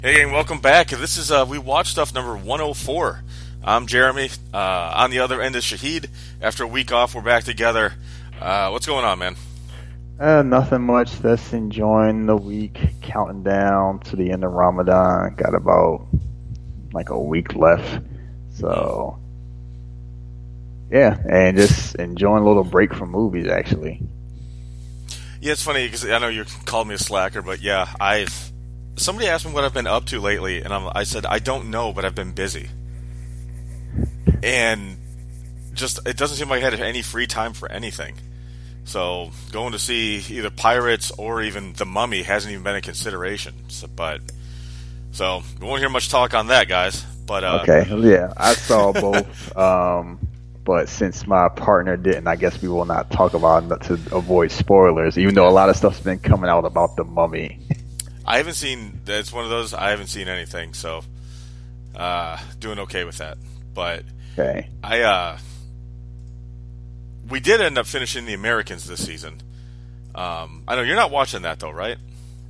Hey, gang, welcome back. This is We Watch Stuff number 104. I'm Jeremy. On the other end is Shahid. After a week off, we're back together. What's going on, man? Nothing much. Just enjoying the week, counting down to the end of Ramadan. Got about like a week left. So, yeah, and just enjoying a little break from movies, actually. Yeah, it's funny because I know you called me a slacker, but yeah, somebody asked me what I've been up to lately, and I said, I don't know, but I've been busy. And just, it doesn't seem like I had any free time for anything. So, going to see either Pirates or even The Mummy hasn't even been a consideration. So we won't hear much talk on that, guys. But Okay, yeah, I saw both. But since my partner didn't, I guess we will not talk about it to avoid spoilers, even though a lot of stuff's been coming out about The Mummy. I haven't seen, it's one of those, I haven't seen anything, so doing okay with that. But Okay. We did end up finishing The Americans this season. I know you're not watching that though, right?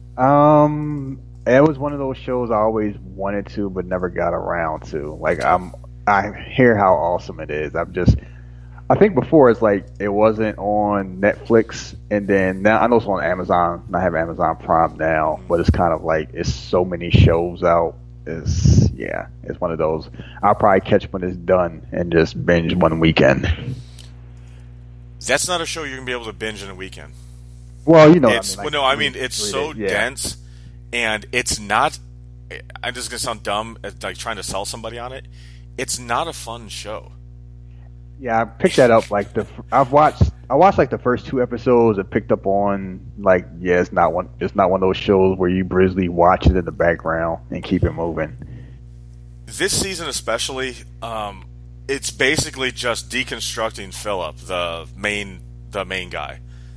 It was one of those shows I always wanted to, but never got around to. I hear how awesome it is. I think before it's like it wasn't on Netflix, and then now I know it's on Amazon. I have Amazon Prime now, but it's kind of like it's so many shows out. It's one of those. I'll probably catch when it's done and just binge one weekend. That's not a show you're gonna be able to binge in a weekend. Well, it's so dense, and it's not. I'm just gonna sound dumb, like trying to sell somebody on it. It's not a fun show. Yeah, I picked that up. I watched like the first two episodes and picked up on it's not one of those shows where you briskly watch it in the background and keep it moving. This season especially, it's basically just deconstructing Philip, the main guy.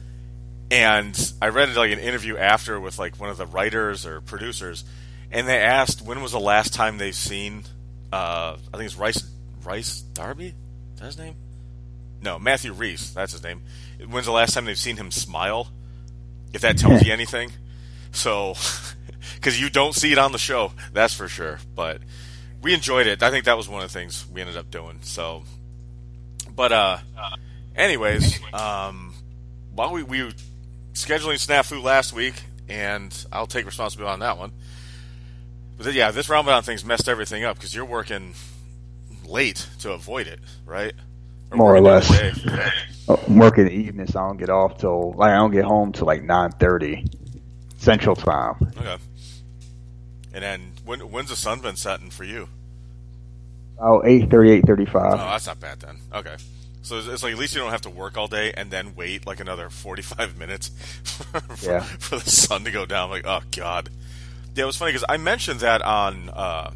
And I read an interview after with one of the writers or producers, and they asked when was the last time they've seen I think it's Rice Darby? Is that his name? No, Matthew Rhys. That's his name. When's the last time they've seen him smile? If that tells you anything. So, because you don't see it on the show, that's for sure. But we enjoyed it. I think that was one of the things we ended up doing. So, but anyways, while we were scheduling snafu last week, and I'll take responsibility on that one. But yeah, this Ramadan thing's messed everything up because you're working late to avoid it, right? More or less. I'm working the evening, so I don't get off till I don't get home till 9:30 Central Time. Okay. And then when's the sun been setting for you? Oh, 8:30, 8:35. Oh, that's not bad then. Okay. So it's at least you don't have to work all day and then wait another 45 minutes for the sun to go down. Oh God. Yeah, it was funny because I mentioned that on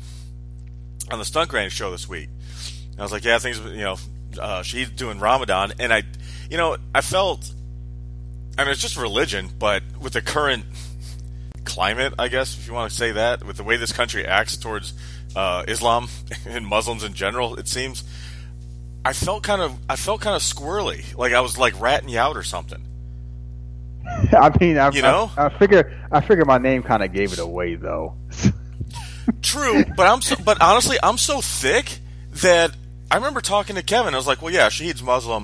the Stunt Granny show this week. And I was like, yeah, things, she's doing Ramadan, and I felt, and it's just religion, but with the current climate, I guess, if you want to say that, with the way this country acts towards Islam and Muslims in general, it seems, I felt kind of squirrely, like I was ratting you out or something. I mean, I figure my name kind of gave it away, though. True, but honestly, I'm so thick that I remember talking to Kevin. I was like, "Well, yeah, Shahid's Muslim."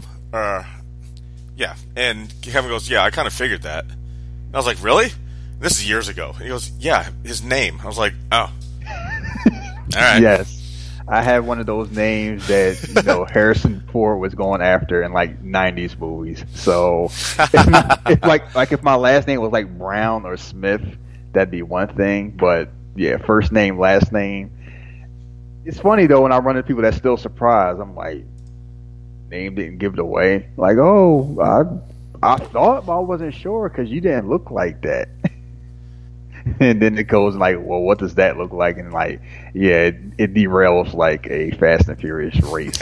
Yeah, and Kevin goes, "Yeah, I kind of figured that." And I was like, "Really?" This is years ago. He goes, "Yeah, his name." I was like, "Oh, all right." Yes. I had one of those names that Harrison Ford was going after in 90s movies. So if my last name was Brown or Smith, that'd be one thing. But yeah, first name, last name. It's funny though when I run into people that's still surprised. I'm like, name didn't give it away. I thought, but I wasn't sure because you didn't look like that. And then it goes well, what does that look like? And it derails like a Fast and Furious race.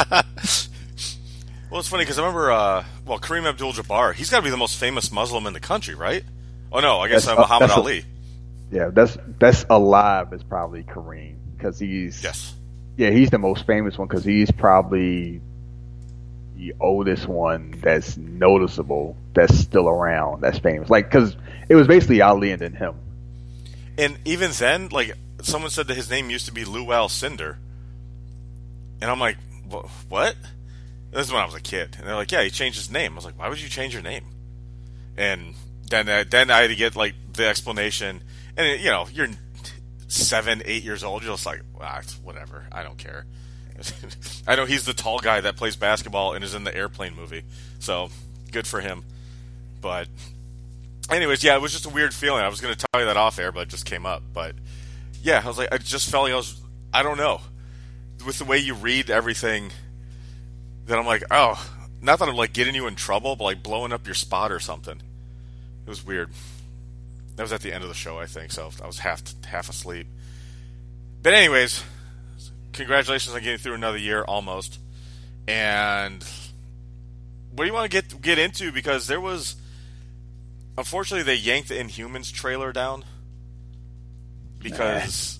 Well, it's funny because I remember, Kareem Abdul-Jabbar, he's got to be the most famous Muslim in the country, right? Oh no, I guess Muhammad Ali. Yeah, that's alive is probably Kareem because he's the most famous one because he's probably the oldest one that's noticeable that's still around that's famous. Because it was basically Ali and then him. And even then, like, someone said that his name used to be Lew Cinder. And I'm like, what? This is when I was a kid. And they're like, yeah, he changed his name. I was like, why would you change your name? And then I had to get, like, the explanation. And, you know, you're 7, 8 years old. You're just like, whatever. I don't care. I know he's the tall guy that plays basketball and is in the Airplane movie. So, good for him. But, anyways, yeah, it was just a weird feeling. I was going to tell you that off air, but it just came up. But, yeah, I was like, I just felt like I don't know. With the way you read everything, that I'm like, oh, not that I'm, like, getting you in trouble, but, like, blowing up your spot or something. It was weird. That was at the end of the show, I think, so I was half asleep. But anyways, congratulations on getting through another year, almost. And what do you want to get into? Because there was, unfortunately, they yanked the Inhumans trailer down. Because...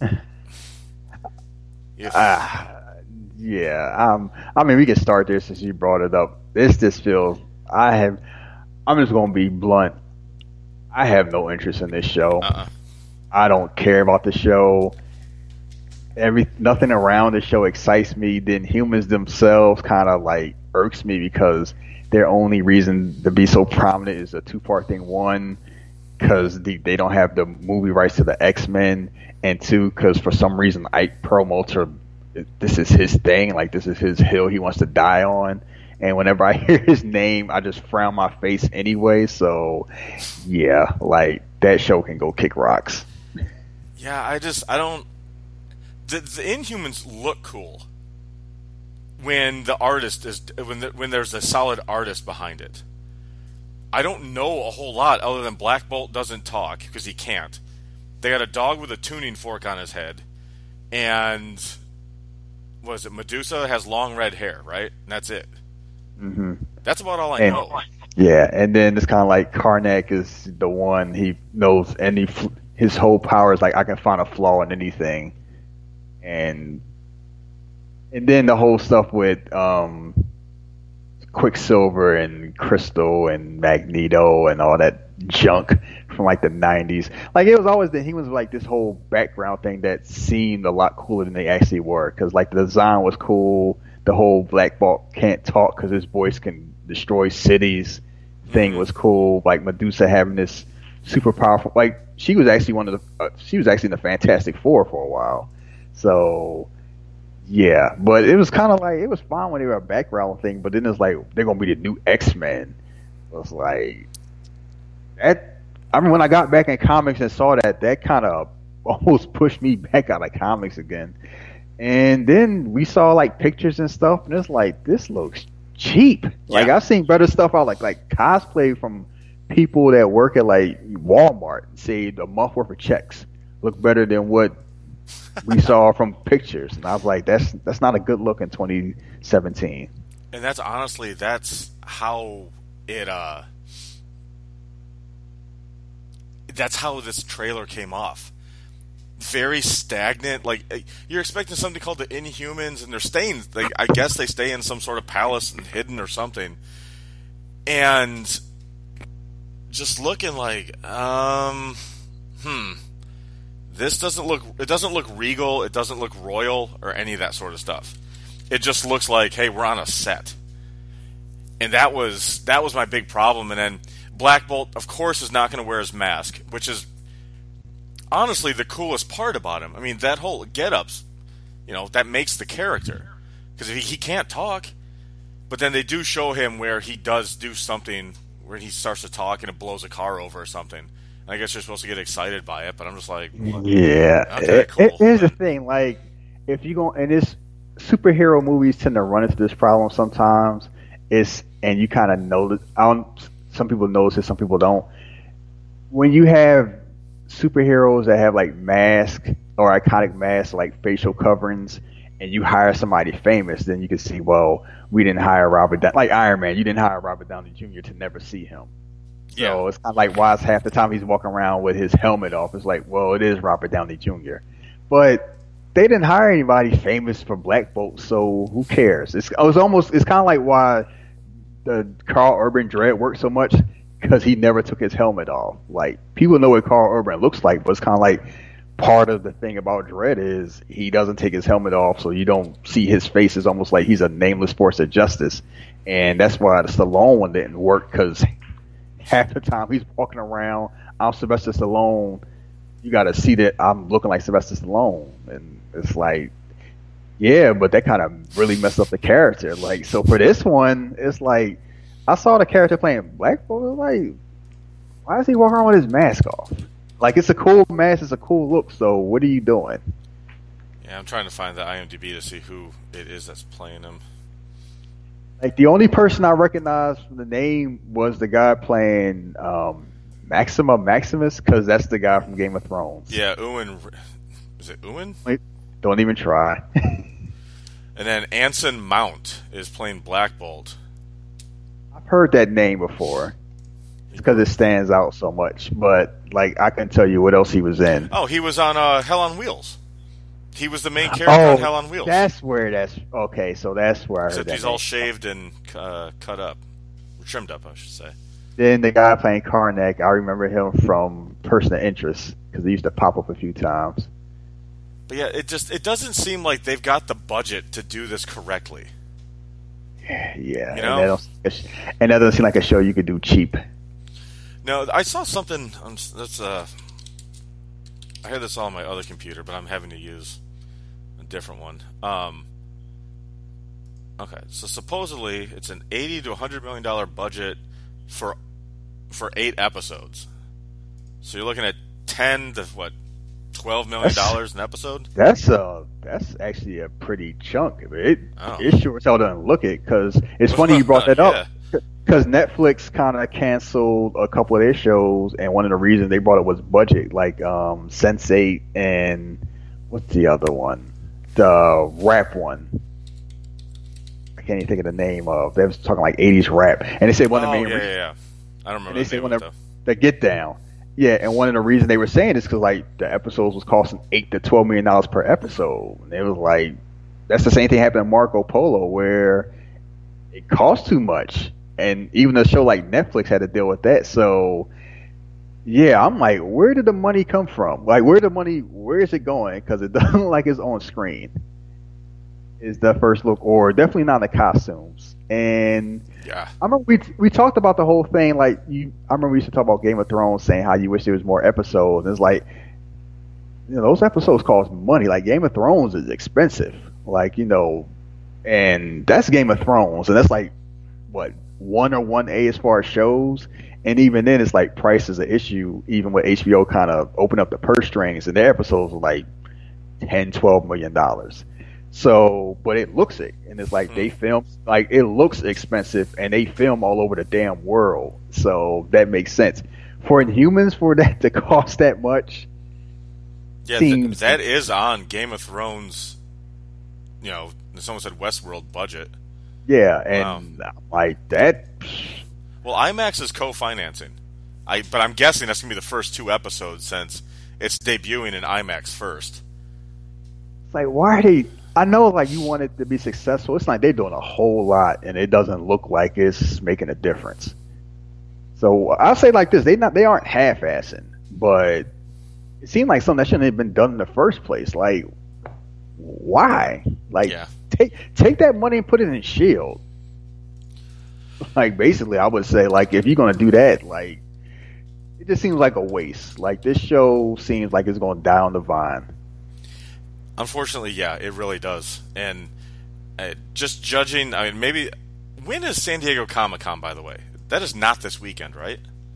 yeah, I mean, we can start there since you brought it up. This just feels, I'm just going to be blunt. I have no interest in this show. I don't care about the show. Nothing around the show excites me. The Inhumans themselves kind of like irks me because their only reason to be so prominent is a 2-part thing. One, because they don't have the movie rights to the X-Men, and two, because for some reason Ike Perlmutter, this is his thing, like this is his hill he wants to die on. And whenever I hear his name, I just frown my face anyway. So, yeah, like that show can go kick rocks. Yeah, I don't. The Inhumans look cool when the artist is when there's a solid artist behind it. I don't know a whole lot other than Black Bolt doesn't talk because he can't. They got a dog with a tuning fork on his head, and was it Medusa has long red hair, right? And that's it. Mm-hmm. That's about all I know. Yeah, and then it's kind of like Karnak is the one he knows, and his whole power is like I can find a flaw in anything, and then the whole stuff with Quicksilver and Crystal and Magneto and all that junk from like the 90s. Like it was always he was like this whole background thing that seemed a lot cooler than they actually were, because like the design was cool. The whole Black Bolt can't talk because his voice can destroy cities thing was cool. Like Medusa having this super powerful, like she was actually she was actually in the Fantastic Four for a while. So yeah, but it was kind of like, it was fine when they were a background thing, but then it's like they're gonna be the new X-Men. It was like that. I mean, when I got back in comics and saw that kind of almost pushed me back out of comics again. And then we saw like pictures and stuff, and it's like, this looks cheap. Like I've seen better stuff out, like cosplay from people that work at like Walmart and saved a month worth of checks look better than what we saw from pictures. And I was like, that's not a good look in 2017. And that's honestly, that's how it that's how this trailer came off. Very stagnant. Like, you're expecting something called the Inhumans, and they're staying, like, I guess they stay in some sort of palace and hidden or something. And just looking like, this doesn't look regal, it doesn't look royal, or any of that sort of stuff. It just looks like, hey, we're on a set. And that was my big problem. And then Black Bolt, of course, is not going to wear his mask, which is honestly the coolest part about him. I mean, that whole get-ups, that makes the character. Because he can't talk. But then they do show him where he does do something, where he starts to talk and it blows a car over or something. I guess you're supposed to get excited by it, but I'm just like, yeah. Okay, cool. Here's the thing, like, if you go, and this superhero movies tend to run into this problem sometimes, and you kind of know that, some people notice it, some people don't. When you have superheroes that have like masks or iconic masks, like facial coverings, and you hire somebody famous, then you can see, well, we didn't hire Robert Downey, like Iron Man, you didn't hire Robert Downey Jr. to never see him. So it's kind of like, why is half the time he's walking around with his helmet off? It's like, well, it is Robert Downey Jr. But they didn't hire anybody famous for Black Bolt, so who cares? It's kind of like why the Carl Urban Dread worked so much, because he never took his helmet off. Like people know what Carl Urban looks like, but it's kind of like part of the thing about Dredd is he doesn't take his helmet off, so you don't see his face. It's almost like he's a nameless force of justice, and that's why the Stallone one didn't work because half the time he's walking around, I'm Sylvester Stallone. You got to see that I'm looking like Sylvester Stallone, and it's like, yeah, but that kind of really messed up the character. Like, so for this one, it's like I saw the character playing Black Bolt. Like, why is he walking around with his mask off? Like, it's a cool mask, it's a cool look. So what are you doing? Yeah, I'm trying to find the IMDb to see who it is that's playing him. Like, the only person I recognized from the name was the guy playing Maxima Maximus, because that's the guy from Game of Thrones. Yeah, Ewan. Is it Ewan? Wait, don't even try. And then Anson Mount is playing Black Bolt. I've heard that name before. It's because it stands out so much. But, like, I can tell you what else he was in. Oh, he was on Hell on Wheels. He was the main character on Hell on Wheels. That's where that's... Okay, so that's where I heard Except that he's all shaved and cut up. Or trimmed up, I should say. Then the guy playing Karnak, I remember him from Person of Interest, because he used to pop up a few times. But yeah, it doesn't seem like they've got the budget to do this correctly. Yeah, you know? And that doesn't seem like a show you could do cheap. No, I saw something that's I had this all on my other computer, but I'm having to use a different one. Okay, so supposedly it's an $80 to $100 million budget for 8 episodes. So you're looking at $10 to $12 million an episode. That's actually a pretty chunk. It sure as hell doesn't look it, because it's funny you brought that up. Because Netflix kind of canceled a couple of their shows, and one of the reasons they brought it was budget, like Sense8 and what's the other one? The rap one. I can't even think of the name of. They was talking like 80s rap, and they said one of the main reasons. Yeah. I don't remember. And they said one of the Get Down. Yeah, and one of the reasons they were saying is because like the episodes was costing $8 to $12 million per episode, and it was like that's the same thing happened in Marco Polo where it cost too much. And even a show like Netflix had to deal with that. So, yeah, I'm like, where did the money come from? Like, where is it going? Because it doesn't look like it's on screen. Is the first look, or definitely not the costumes. And yeah, I remember we talked about the whole thing. Like, I remember we used to talk about Game of Thrones, saying how you wish there was more episodes. And it's like, you know, those episodes cost money. Like, Game of Thrones is expensive. Like, you know, and that's Game of Thrones, and that's like what? 1 or 1A as far as shows, and even then it's like price is an issue, even with HBO kind of open up the purse strings, and their episodes are like $10-12 million. So, but it looks it, and it's like they film, like it looks expensive, and they film all over the damn world, so that makes sense. For Inhumans, for that to cost that much, yeah, that is on Game of Thrones, you know, someone said Westworld budget. Yeah, and like that. Well, IMAX is co-financing, but I'm guessing that's gonna be the first 2 episodes since it's debuting in IMAX first. It's like, why are they? I know, like you want it to be successful. It's like they're doing a whole lot, and it doesn't look like it's making a difference. So I'll say like this: they aren't half-assing, but it seemed like something that shouldn't have been done in the first place. Like, why? Like. Yeah. Take that money and put it in S.H.I.E.L.D. Like, basically, I would say, like, if you're going to do that, like, it just seems like a waste. Like, this show seems like it's going to die on the vine. Unfortunately, yeah, it really does. And just judging, I mean, maybe... When is San Diego Comic-Con, by the way? That is not this weekend, right?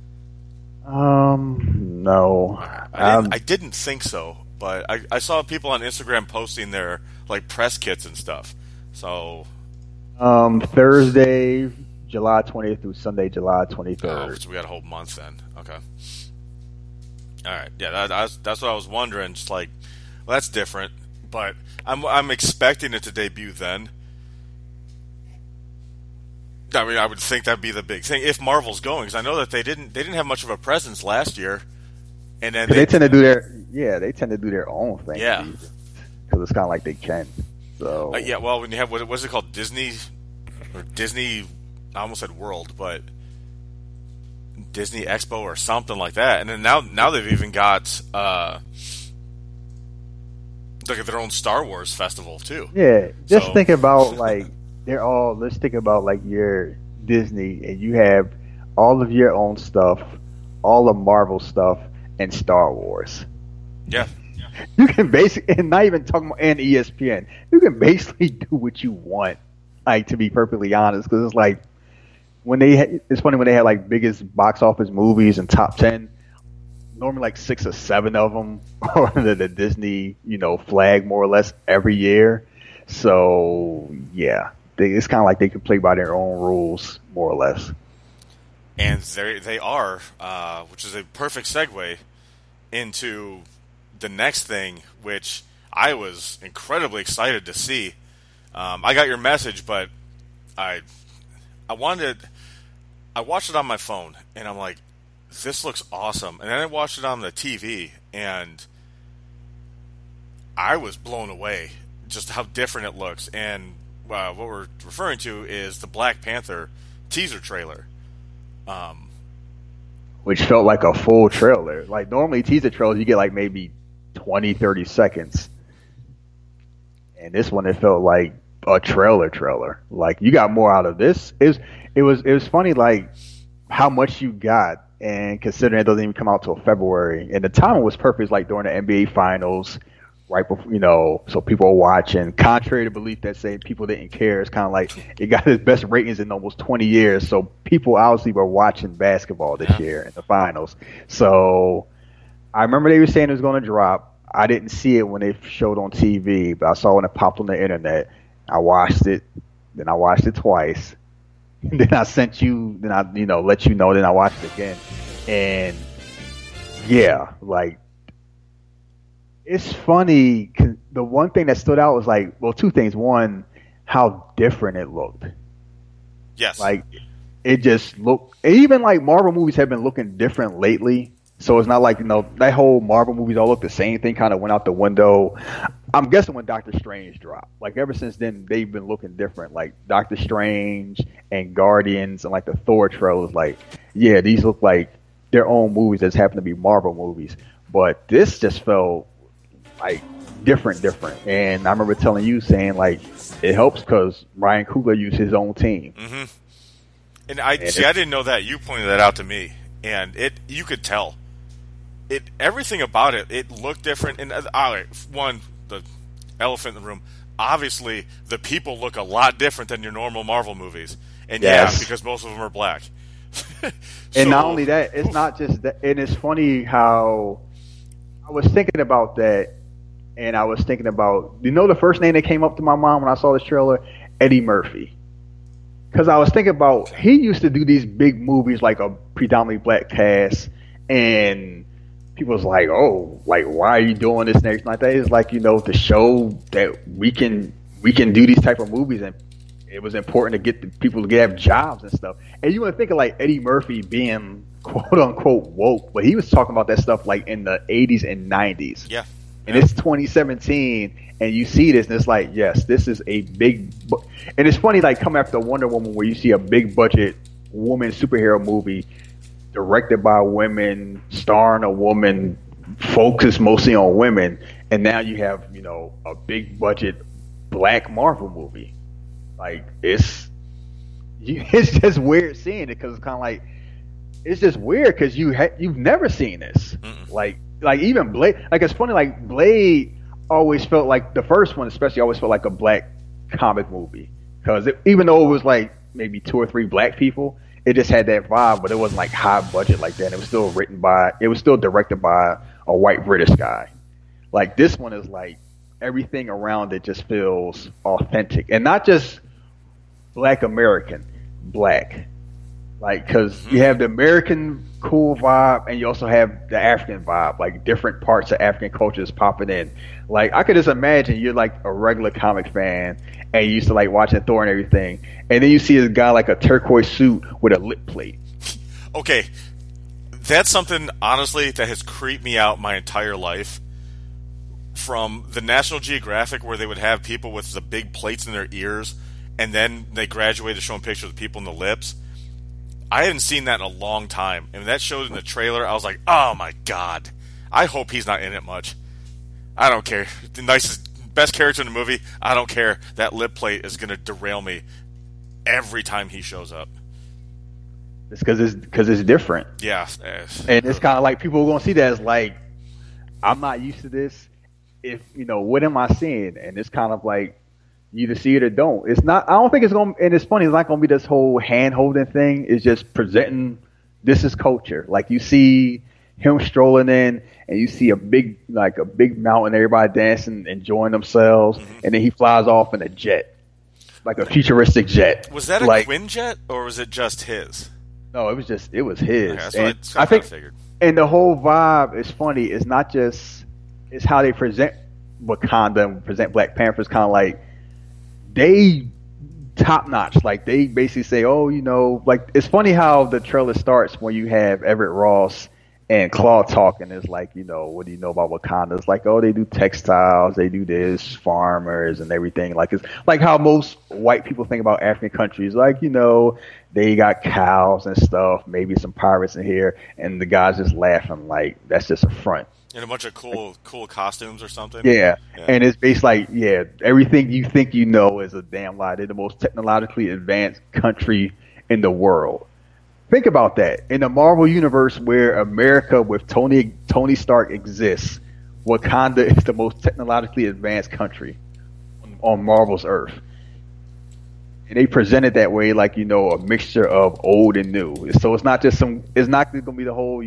No. I didn't think so. But I saw people on Instagram posting their like press kits and stuff. So Thursday, July 20th through Sunday, July 23rd. Oh, so we got a whole month then. Okay. All right. Yeah, that's what I was wondering. Just like, well, that's different. But I'm expecting it to debut then. I mean, I would think that'd be the big thing if Marvel's going, because I know that they didn't have much of a presence last year. And then they tend to do their own thing. Yeah, because it's kind of like they can. So yeah, well, when you have what's it called, Disney, I almost said World, but Disney Expo or something like that. And then now they've even got like their own Star Wars festival too. Yeah, just think about like let's think about like your Disney, and you have all of your own stuff, all of Marvel stuff, and Star Wars. Yeah. You can basically, and not even talking about and ESPN, you can basically do what you want. Like, to be perfectly honest, because it's like it's funny when they had like biggest box office movies and top 10. Normally, like 6 or 7 of them are under the Disney, flag more or less every year. So yeah, it's kind of like they can play by their own rules more or less. And they are, which is a perfect segue into the next thing, which I was incredibly excited to see. I got your message, but I watched it on my phone, and I'm like, this looks awesome. And then I watched it on the TV, and I was blown away just how different it looks. And what we're referring to is the Black Panther teaser trailer. Which felt like a full trailer. Like, normally teaser trailers, you get like maybe 20, 30 seconds. And this one, it felt like a trailer. Like, you got more out of this. It was funny, like, how much you got, and considering it doesn't even come out till February. And the timing was perfect. It's like during the NBA Finals, right before, so people are watching. Contrary to belief that say people didn't care, it's kind of like it got its best ratings in almost 20 years. So people obviously were watching basketball this year in the finals. So I remember they were saying it was going to drop. I didn't see it when it showed on TV, but I saw when it popped on the internet. I watched it. Then I watched it twice. And then I sent you. Then I, let you know. Then I watched it again. And yeah, like, it's funny. The one thing that stood out was like, well, 2 things. One, how different it looked. Yes. Like, it just looked. Even like Marvel movies have been looking different lately. So it's not like, that whole Marvel movies all look the same thing kind of went out the window. I'm guessing when Doctor Strange dropped. Like, ever since then, they've been looking different. Like, Doctor Strange and Guardians and like the Thor trailers, like, yeah, these look like their own movies that happen to be Marvel movies. But this just felt like different. And I remember telling you, saying like, it helps because Ryan Coogler used his own team. Mm-hmm. And I didn't know that. You pointed that out to me, and you could tell. Everything about it looked different. And one, the elephant in the room. Obviously, the people look a lot different than your normal Marvel movies, and yes, yeah, because most of them are black. And not only that, it's not just that. And it's funny how I was thinking about that, and I was thinking about, the first name that came up to my mind when I saw this trailer? Eddie Murphy. Because I was thinking about, he used to do these big movies like a predominantly black cast, and people was like, oh, like, why are you doing this and everything like that? It's like, to show that we can do these type of movies, and it was important to get the people to have jobs and stuff. And you want to think of like Eddie Murphy being quote unquote woke, but he was talking about that stuff like in the 80s and 90s. Yeah. And it's 2017, and you see this, and it's like, yes, this is a big. And it's funny, like, come after Wonder Woman, where you see a big budget woman superhero movie directed by women, starring a woman, focused mostly on women, and now you have, a big budget black Marvel movie. Like, it's just weird seeing it, because it's kind of like, it's just weird because you've never seen this. Mm-mm. Like even Blade. Like, it's funny, like Blade always felt like, the first one especially always felt like a black comic movie, because even though it was like maybe 2 or 3 black people, it just had that vibe, but it wasn't like high budget like that. It was still directed by a white British guy. Like, this one is like, everything around it just feels authentic, and not just black American, black. Like, because you have the American cool vibe, and you also have the African vibe, like different parts of African cultures popping in. Like, I could just imagine you're like a regular comic fan, and you used to like watching Thor and everything, and then you see this guy like a turquoise suit with a lip plate. Okay, that's something, honestly, that has creeped me out my entire life. From the National Geographic, where they would have people with the big plates in their ears, and then they graduated to showing pictures of people in the lips. I hadn't seen that in a long time, and when that showed in the trailer, I was like, oh my god, I hope he's not in it much. I don't care. The nicest, best character in the movie, I don't care. That lip plate is going to derail me every time he shows up. It's because it's different. Yeah. And it's kind of like people are going to see that as like, I'm not used to this. If, what am I seeing? And it's kind of like, you either see it or don't. It's not, I don't think it's going to, and it's funny, it's not going to be this whole hand holding thing. It's just presenting, this is culture. Like you see him strolling in and you see a big mountain, everybody dancing, enjoying themselves. Mm-hmm. And then he flies off in a jet, like a futuristic jet. Was that a Quinjet or was it just his? No, it was his. Okay, that's what I figured. And the whole vibe is funny. It's not just, it's how they present Wakanda and present Black Panther. It's kind of like, they top notch. Like they basically say, oh, like it's funny how the trailer starts when you have Everett Ross and Claude talking. It's like, what do you know about Wakanda? It's like, oh, they do textiles, they do this, farmers and everything. Like it's like how most white people think about African countries. Like, they got cows and stuff, maybe some pirates in here, and the guys just laughing like that's just a front. And a bunch of cool costumes or something. Yeah. And it's based like, everything you think is a damn lie. They're the most technologically advanced country in the world. Think about that. In the Marvel universe where America with Tony Stark exists, Wakanda is the most technologically advanced country on Marvel's Earth. And they present it that way like, a mixture of old and new. So it's not just it's not going to be the whole,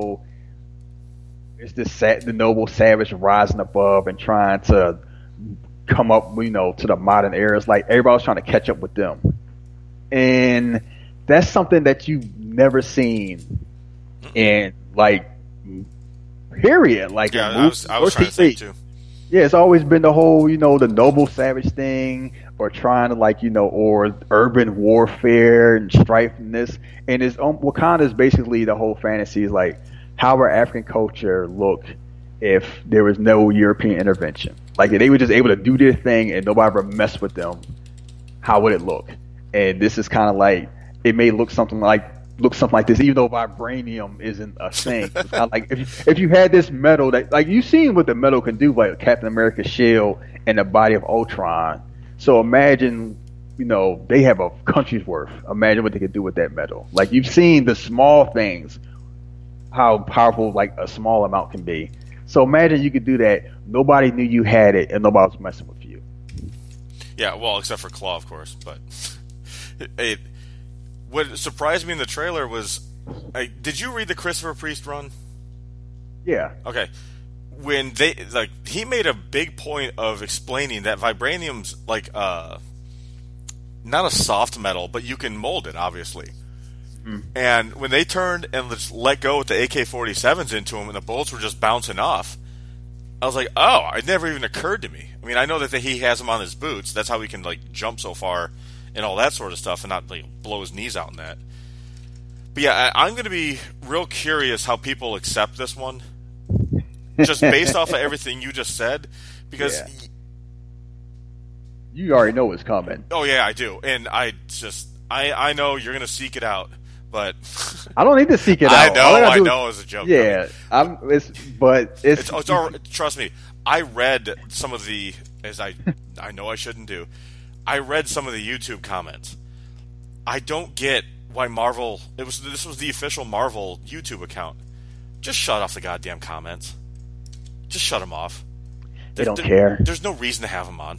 it's the noble savage rising above and trying to come up, to the modern era. It's like everybody's trying to catch up with them. And that's something that you've never seen in, like, period. Like, yeah, I was trying to think too. Yeah, it's always been the whole, the noble savage thing, or trying to, like, or urban warfare and strife and this. And Wakanda is basically the whole fantasy is like, how would African culture look if there was no European intervention? Like, if they were just able to do their thing and nobody ever messed with them, how would it look? And this is kind of like, it may look something like this, even though vibranium isn't a thing. It's kind of like if you had this metal that, like, you've seen what the metal can do, like Captain America's shield and the body of Ultron. So imagine, they have a country's worth. Imagine what they could do with that metal. Like, you've seen the small things, how powerful like a small amount can be. So imagine you could do that. Nobody knew you had it, and nobody was messing with you. Yeah, well, except for Claw, of course. But what surprised me in the trailer was, did you read the Christopher Priest run? Yeah. Okay. When he made a big point of explaining that vibranium's like not a soft metal, but you can mold it, obviously. And when they turned and just let go with the AK-47s into him and the bullets were just bouncing off, I was like, oh, it never even occurred to me. I mean, I know that he has them on his boots. That's how he can, like, jump so far and all that sort of stuff and not, like, blow his knees out in that. But yeah, I'm going to be real curious how people accept this one, just based off of everything you just said, because... Yeah. You already know what's coming. Oh, yeah, I do. And I know you're going to seek it out. But I don't need to seek it out. I know it's a joke. Yeah, trust me. I read some of the, as I know I shouldn't do. I read some of the YouTube comments. I don't get why Marvel. This was the official Marvel YouTube account. Just shut off the goddamn comments. Just shut them off. They don't care. There's no reason to have them on.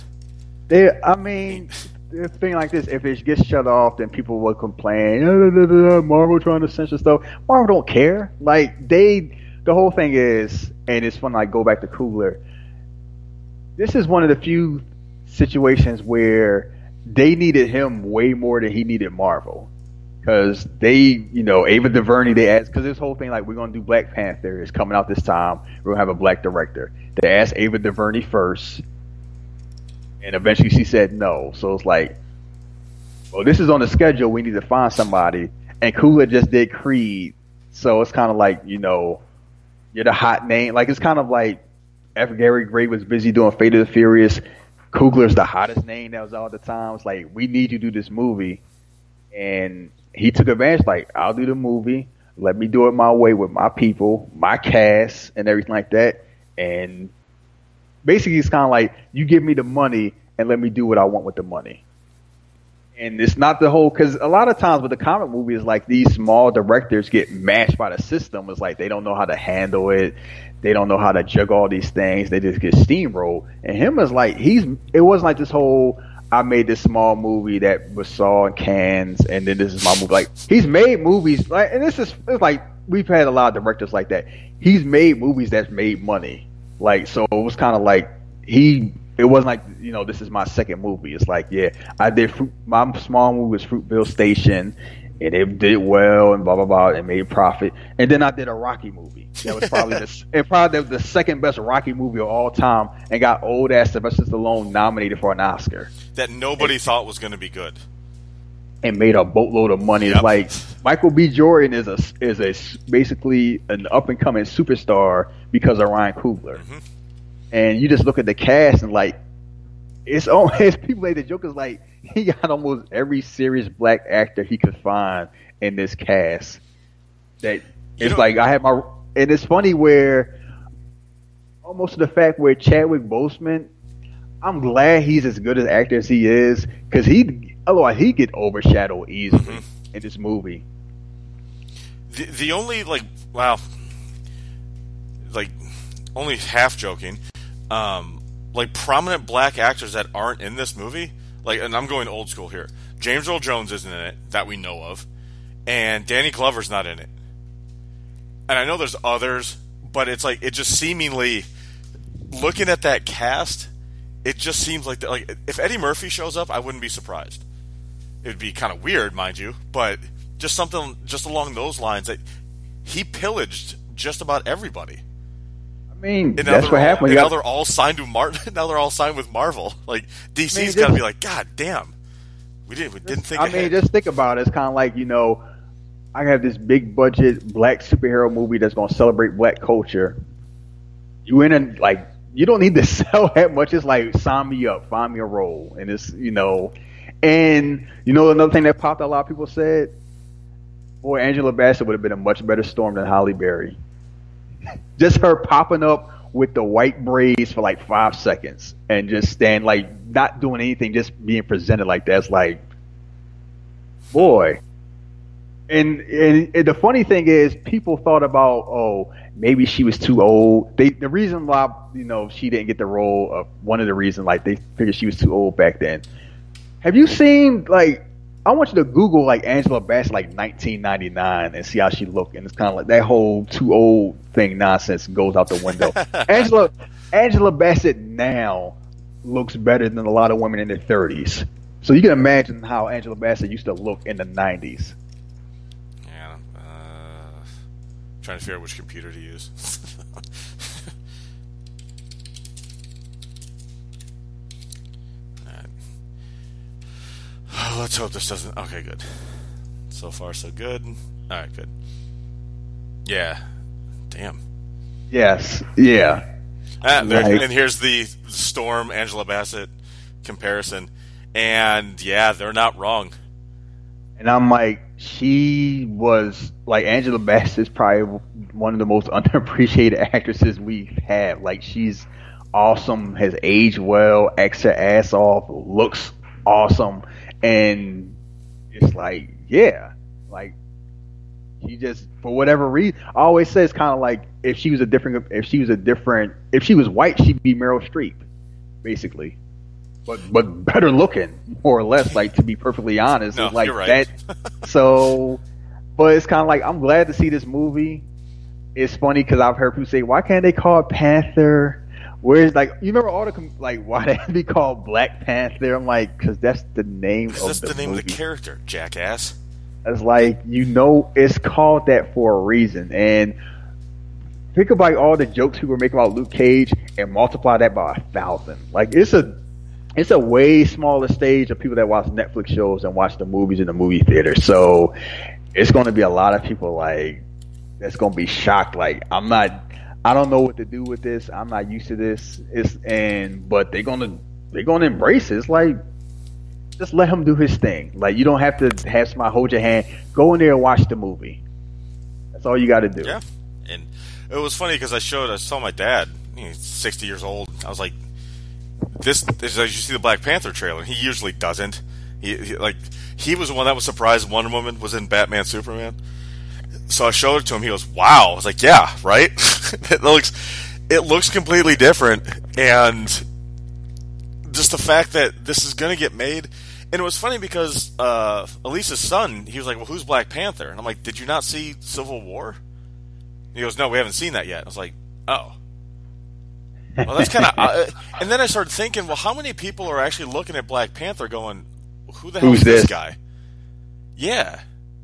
A thing like this, if it gets shut off, then people will complain. Marvel trying to censor stuff. Marvel don't care. Like the whole thing is, and it's fun. Like go back to Coogler. This is one of the few situations where they needed him way more than he needed Marvel, because they, Ava DuVernay, they asked, because this whole thing like we're gonna do Black Panther is coming out this time. We're gonna have a black director. They asked Ava DuVernay first. And eventually she said no. So it's like, well, this is on the schedule. We need to find somebody. And Coogler just did Creed. So it's kind of like, you're the hot name. Like, it's kind of like after Gary Gray was busy doing Fate of the Furious, Coogler's the hottest name that was out at the time. It's like, we need you to do this movie. And he took advantage. Like, I'll do the movie. Let me do it my way with my people, my cast, and everything like that. And basically, it's kind of like, you give me the money and let me do what I want with the money. And it's not the whole, because a lot of times with the comic movies, like, these small directors get mashed by the system. It's like they don't know how to handle it. They don't know how to juggle all these things. They just get steamrolled. And him is like, it wasn't like this whole, I made this small movie that was saw in Cannes, and then this is my movie. Like, he's made movies, like, and it's like, we've had a lot of directors like that. He's made movies that's made money. Like, so it was kind of like, it wasn't like, you know, this is my second movie. It's like, yeah, I did, my small movie was Fruitvale Station, and it did well, and blah, blah, blah, and made profit. And then I did a Rocky movie. That was probably the second best Rocky movie of all time, and got old ass Sylvester Stallone nominated for an Oscar. That nobody thought was going to be good. And made a boatload of money. Yep. It's like, Michael B. Jordan is basically an up and coming superstar because of Ryan Coogler. Mm-hmm. And you just look at the cast and like, it's people like, the joke is like, he got almost every serious black actor he could find in this cast. That it's like, and it's funny where almost to the fact where Chadwick Boseman, I'm glad he's as good an actor as he is, because otherwise he'd get overshadowed easily in this movie. The only, like, wow, like, only half joking, like, prominent black actors that aren't in this movie, like, and I'm going old school here. James Earl Jones isn't in it, that we know of, and Danny Glover's not in it. And I know there's others, but it's like, it just seemingly, looking at that cast, it just seems like if Eddie Murphy shows up, I wouldn't be surprised. It would be kind of weird, mind you, but just something just along those lines, that he pillaged just about everybody. I mean, that's what happened. Now they're all signed to now they're all signed with Marvel. Like, DC's got to be like, God damn, we didn't think. I mean, just think about it. It's kind of like, you know, I have this big budget black superhero movie that's going to celebrate black culture. You in and like, you don't need to sell that much. It's like, sign me up, find me a role, and it's, you know. And you know, another thing that popped, a lot of people said, boy, Angela Bassett would have been a much better Storm than Halle Berry. Just her popping up with the white braids for like 5 seconds and just stand, like, not doing anything, just being presented like that. It's like, boy. And the funny thing is, people thought about, oh, maybe she was too old. The reason why, you know, she didn't get the role, one of the reasons, like, they figured she was too old back then. Have you seen, like, I want you to Google, like, Angela Bassett, like, 1999 and see how she looked. And it's kind of like that whole too old thing nonsense goes out the window. Angela Bassett now looks better than a lot of women in their 30s. So you can imagine how Angela Bassett used to look in the 90s. Yeah. Trying to figure out which computer to use. Let's hope this doesn't. Okay, good. So far, so good. All right, good. Yeah. Damn. Yes. Yeah. And here's the Storm Angela Bassett comparison, and yeah, they're not wrong. And I'm like, she was like, Angela Bassett is probably one of the most underappreciated actresses we've had. Like, she's awesome, has aged well, acts her ass off, looks awesome. And it's like, yeah, like, she just, for whatever reason, I always say it's kind of like, if she was white, she'd be Meryl Streep, basically, but better looking, more or less. Like, to be perfectly honest, no, it's like you're right. that. So, but it's kind of like, I'm glad to see this movie. It's funny because I've heard people say, why can't they call it Panther? Whereas, like, you remember all the, like, why they be called Black Panther? I'm like, because that's the name of the movie. That's the name of the character, jackass. It's like, you know, it's called that for a reason. And think about all the jokes people were making about Luke Cage and multiply that by 1,000. Like, it's a way smaller stage of people that watch Netflix shows and watch the movies in the movie theater. So it's going to be a lot of people, like, that's going to be shocked. Like, I don't know what to do with this. I'm not used to this. But they're gonna embrace it. It's like, just let him do his thing. Like, you don't have to have somebody hold your hand. Go in there and watch the movie. That's all you got to do. Yeah, and it was funny because I saw my dad. He's 60 years old. I was like, "This is as you see the Black Panther trailer." He usually doesn't. He was the one that was surprised Wonder Woman was in Batman Superman. So I showed it to him. He goes, "Wow!" I was like, "Yeah, right." it looks completely different, and just the fact that this is going to get made. And it was funny because Elisa's son, he was like, "Well, who's Black Panther?" And I'm like, "Did you not see Civil War?" And he goes, "No, we haven't seen that yet." I was like, "Oh." Well, that's kind of... and then I started thinking, well, how many people are actually looking at Black Panther going, who the hell is this guy? Yeah.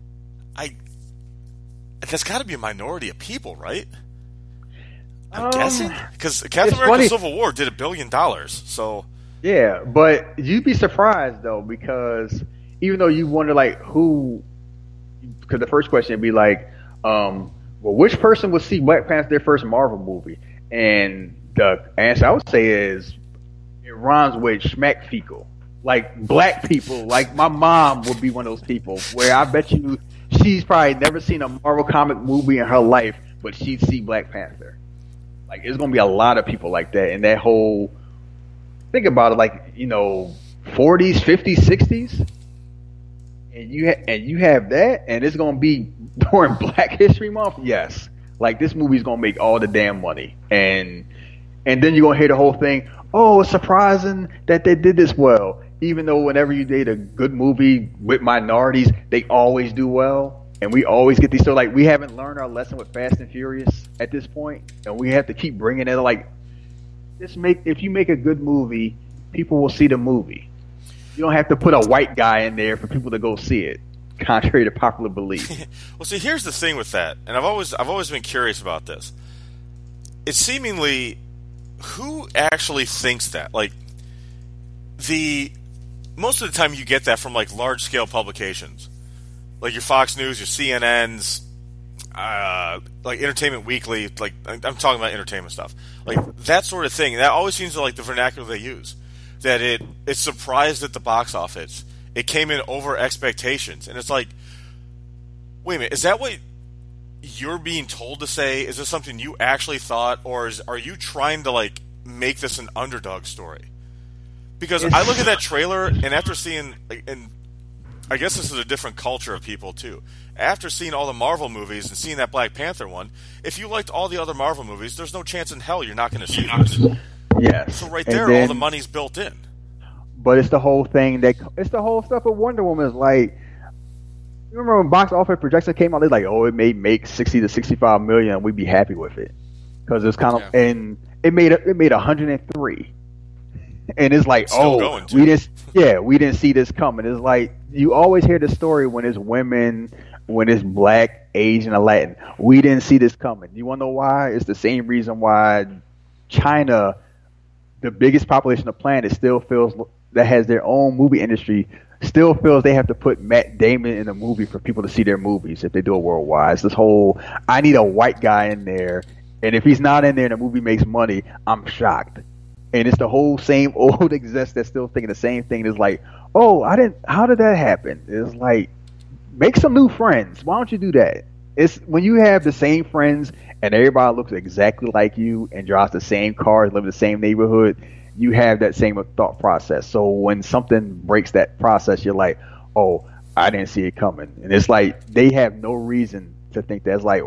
That's got to be a minority of people, right? I'm guessing? Because Captain America Civil War did $1 billion, so... Yeah, but you'd be surprised, though, because even though you wonder, like, who... Because the first question would be like, well, which person would see Black Panther their first Marvel movie? And the answer I would say is it rhymes with schmack fecal. Like, black people, like my mom would be one of those people where I bet you she's probably never seen a Marvel comic movie in her life, but she'd see Black Panther. Like, there's going to be a lot of people like that. And that whole, think about it, like, 40s, 50s, 60s. And you have that, and it's going to be during Black History Month? Yes. Like, this movie's going to make all the damn money. And then you're going to hear the whole thing, oh, it's surprising that they did this well. Even though whenever you did a good movie with minorities, they always do well. And we always get these. So, like, we haven't learned our lesson with Fast and Furious at this point. And we have to keep bringing it. Like, if you make a good movie, people will see the movie. You don't have to put a white guy in there for people to go see it, contrary to popular belief. Well, see, here's the thing with that. And I've always been curious about this. It's seemingly... who actually thinks that? Like, most of the time you get that from, like, large-scale publications. Like your Fox News, your CNNs, like Entertainment Weekly, like, I'm talking about entertainment stuff. Like, that sort of thing. That always seems like the vernacular they use. That it's surprised at the box office. It came in over expectations. And it's like, wait a minute, is that what you're being told to say? Is this something you actually thought, or are you trying to, like, make this an underdog story? Because I look at that trailer, and after seeing, and I guess this is a different culture of people too. After seeing all the Marvel movies and seeing that Black Panther one, if you liked all the other Marvel movies, there's no chance in hell you're not going to see this. Yes. So right there, all the money's built in. But it's the whole thing it's the whole stuff with Wonder Woman. Is like, you remember when box office projections came out? They're like, oh, it may make 60 to 65 million, and we'd be happy with it because it's kind of and it made 103, and it's like, oh, we didn't see this coming. It's like you always hear the story when it's women, when it's Black, Asian, or Latin. We didn't see this coming. You want to know why? It's the same reason why China, the biggest population on the planet, still feels that has their own movie industry, still feels they have to put Matt Damon in a movie for people to see their movies if they do it worldwide. It's this whole, I need a white guy in there, and if he's not in there and the movie makes money, I'm shocked. And it's the whole same old execs that's still thinking the same thing. It's like, oh, how did that happen? It's like, make some new friends. Why don't you do that? It's when you have the same friends and everybody looks exactly like you and drives the same cars, live in the same neighborhood, you have that same thought process. So when something breaks that process, you're like, oh, I didn't see it coming. And it's like they have no reason to think that's like,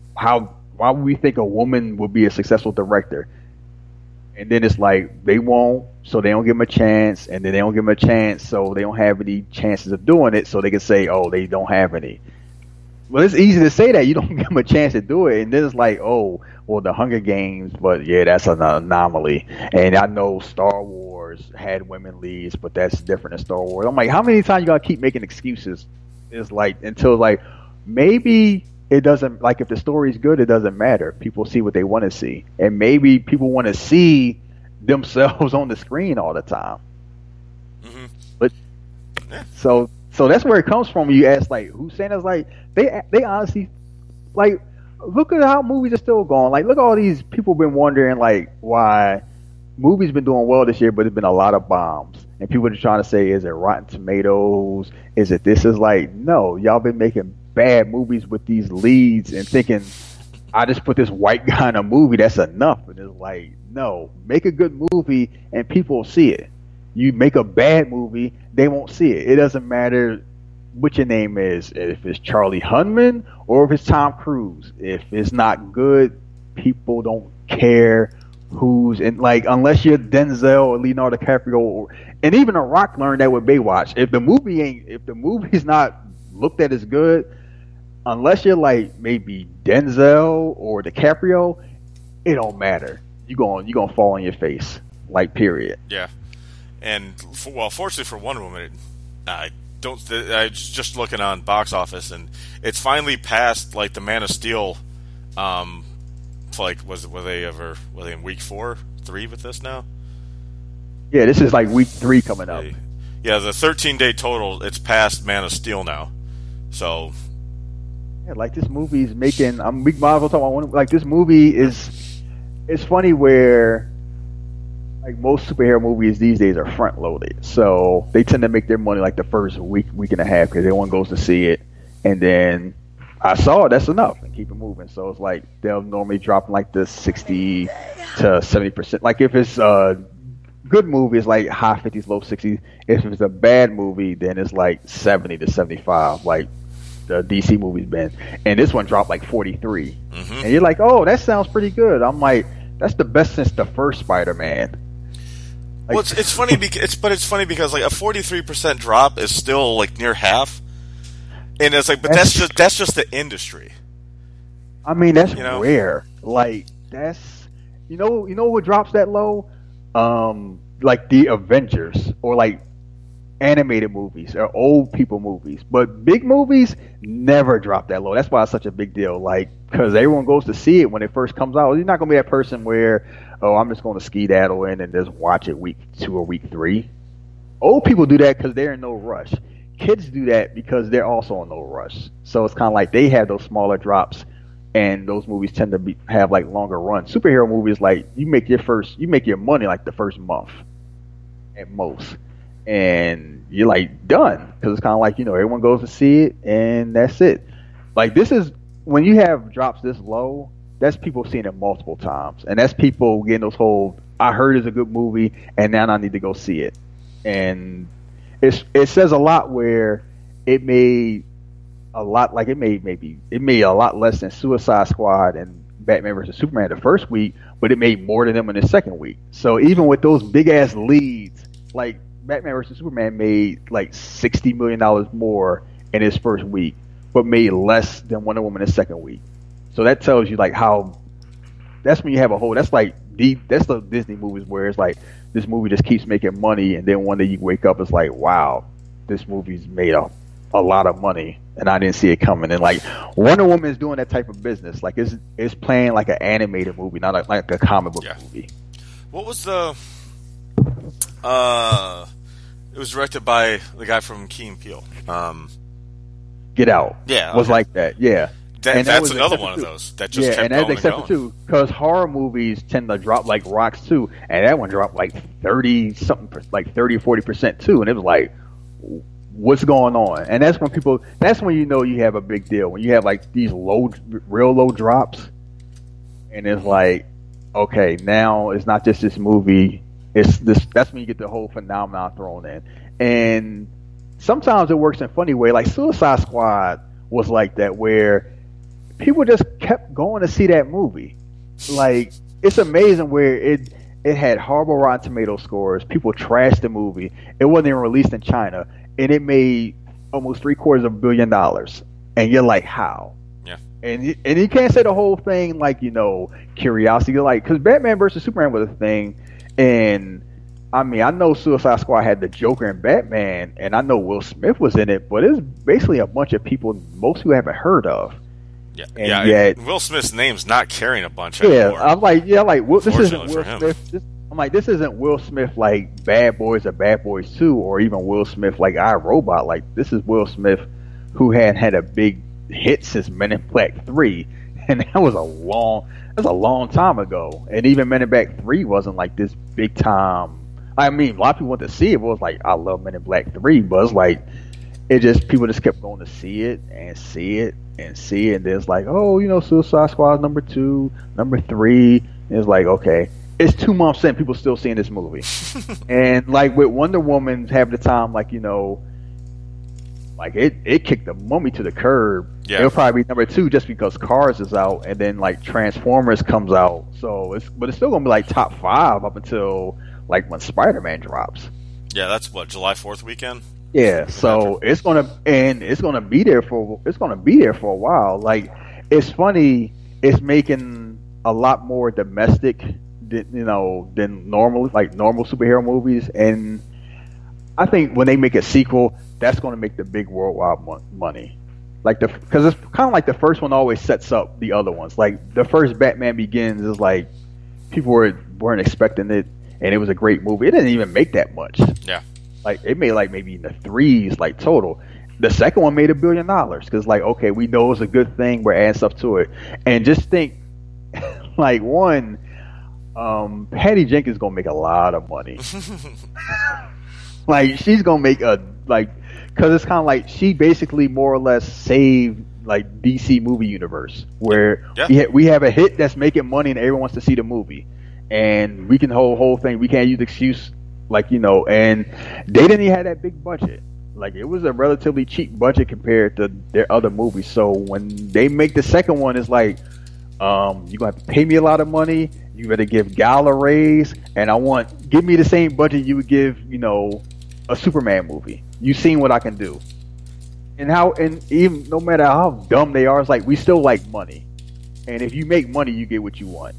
why would we think a woman would be a successful director? And then it's like they won't, so they don't give them a chance, and then they don't give them a chance, so they don't have any chances of doing it, so they can say, oh, they don't have any. Well, it's easy to say that. You don't give them a chance to do it. And then it's like, oh, well, the Hunger Games, but yeah, that's an anomaly. And I know Star Wars had women leads, but that's different than Star Wars. I'm like, how many times you got to keep making excuses? It's like, until like, maybe it doesn't, like if the story's good, it doesn't matter. People see what they want to see. And maybe people want to see themselves on the screen all the time. Mm-hmm. But so that's where it comes from. You ask, like, who's saying that's like, they honestly, like, look at how movies are still going. Like, look at all these people been wondering, like, why movies been doing well this year, but there's been a lot of bombs. and people are trying to say, is it Rotten Tomatoes? Is it this? Is like, no, y'all been making bad movies with these leads and thinking, I just put this white guy in a movie, that's enough. And it's like, no, make a good movie and people will see it. You make a bad movie, they won't see it. It doesn't matter what your name is, if it's Charlie Hunnam or if it's Tom Cruise. If it's not good, people don't care who's in, like, unless you're Denzel or Leonardo DiCaprio, and even The Rock learned that with Baywatch. If the movie's not looked at as good, unless you're like maybe Denzel or DiCaprio, it don't matter. You gonna fall on your face, like, period. Yeah, and fortunately for Wonder Woman, I was just looking on box office, and it's finally passed like the Man of Steel. Like, were they in week 3 with this now? Yeah, this is like week 3 coming up. Yeah, the 13-day total, it's past Man of Steel now. So, yeah, like, this movie's making. We might as well talk about like, this movie is. It's funny where, like, most superhero movies these days are front loaded, so they tend to make their money like the first week and a half because everyone goes to see it, and then I saw it, that's enough, and keep it moving. So it's like they'll normally drop like the 60 to 70%. Like, if it's a good movie, it's like high 50s, low 60s. If it's a bad movie, then it's like 70 to 75, like the DC movie's been. And this one dropped like 43. Mm-hmm. And you're like, oh, that sounds pretty good. I'm like, that's the best since the first Spider-Man. Like, well, it's funny it's funny because like a 43% drop is still like near half, and it's like, but that's just the industry. I mean, that's rare. Like, that's you know what drops that low? Like the Avengers or like animated movies or old people movies, but big movies never drop that low. That's why it's such a big deal. Like, because everyone goes to see it when it first comes out. You're not going to be that person where, oh, I'm just going to skedaddle in and just watch it week 2 or week 3. Old people do that because they're in no rush. Kids do that because they're also in no rush. So it's kind of like they have those smaller drops, and those movies tend to have like longer runs. Superhero movies, like, you make your money like the first month at most, and you're like done, because it's kind of like, everyone goes to see it and that's it. Like, this is when you have drops this low, that's people seeing it multiple times, and that's people getting those whole, I heard it's a good movie and now I need to go see it. And it says a lot where it made a lot, like, it made a lot less than Suicide Squad and Batman vs Superman the first week, but it made more than them in the second week. So even with those big ass leads, like, Batman vs Superman made like $60 million more in his first week, but made less than Wonder Woman in the second week. So that tells you like how. That's when you have a whole. That's like that's the Disney movies where it's like this movie just keeps making money, and then one day you wake up, it's like, wow, this movie's made a lot of money, and I didn't see it coming. And like, Wonder Woman is doing that type of business. Like, it's playing like an animated movie, not like a comic book movie. What was the? It was directed by the guy from Key and Peele. Get Out. Yeah, okay. Was like that. Yeah. That's another one of those that just kept going. And that's exception too, because horror movies tend to drop like rocks too, and that one dropped like 30 something, like 30 or 40% too, and it was like, what's going on? And that's when you have a big deal, when you have like these real low drops, and it's like, okay, now it's not just this movie. It's this. That's when you get the whole phenomenon thrown in, and sometimes it works in a funny way. Like Suicide Squad was like that, where people just kept going to see that movie. Like, it's amazing where it had horrible Rotten Tomato scores. People trashed the movie. It wasn't even released in China, and it made almost $750 million. And you're like, how? Yeah. And you can't say the whole thing like, curiosity, like, because Batman versus Superman was a thing. And I mean, I know Suicide Squad had the Joker and Batman, and I know Will Smith was in it, but it's basically a bunch of people most who haven't heard of. Yeah, and yet, Will Smith's name's not carrying a bunch anymore. I'm like, this isn't Will Smith. I'm like, this isn't Will Smith like Bad Boys or Bad Boys 2, or even Will Smith like iRobot. Like, this is Will Smith who had a big hit since Men in Black 3, and that was a long time ago. And even Men in Black 3 wasn't like this big time I mean, a lot of people went to see it, but it was like, I love Men in Black 3, but it's like, people just kept going to see it and see it and see it. And then it's like, oh, Suicide Squad number 2, number 3. And it's like, okay, it's 2 months in, people still seeing this movie. And like with Wonder Woman having the time, like, like it kicked the Mummy to the curb. Yeah. It'll probably be number 2 just because Cars is out, and then like Transformers comes out. So but it's still gonna be like top 5 up until like when Spider-Man drops. Yeah, that's what, July 4th weekend. Yeah, so it's gonna be there for a while. Like, it's funny, it's making a lot more domestic than normal superhero movies, and I think when they make a sequel, that's going to make the big worldwide money. Like because it's kind of like the first one always sets up the other ones. Like the first Batman Begins is like people weren't expecting it, and it was a great movie. It didn't even make that much. Yeah. Like it made like maybe in the 3s like total. The second one made $1 billion because like, okay, we know it's a good thing. We're adding stuff to it, and just think, like Patty Jenkins gonna make a lot of money. Like she's gonna make because it's kind of like she basically more or less saved like DC movie universe where we have a hit that's making money and everyone wants to see the movie, and we can whole thing. We can't use the excuse. And they didn't even have that big budget. Like it was a relatively cheap budget compared to their other movies. So when they make the second one, it's like, you're gonna have to pay me a lot of money. You better give Gal a raise, and give me the same budget you would give, a Superman movie. You've seen what I can do, and even no matter how dumb they are, it's like we still like money, and if you make money, you get what you want.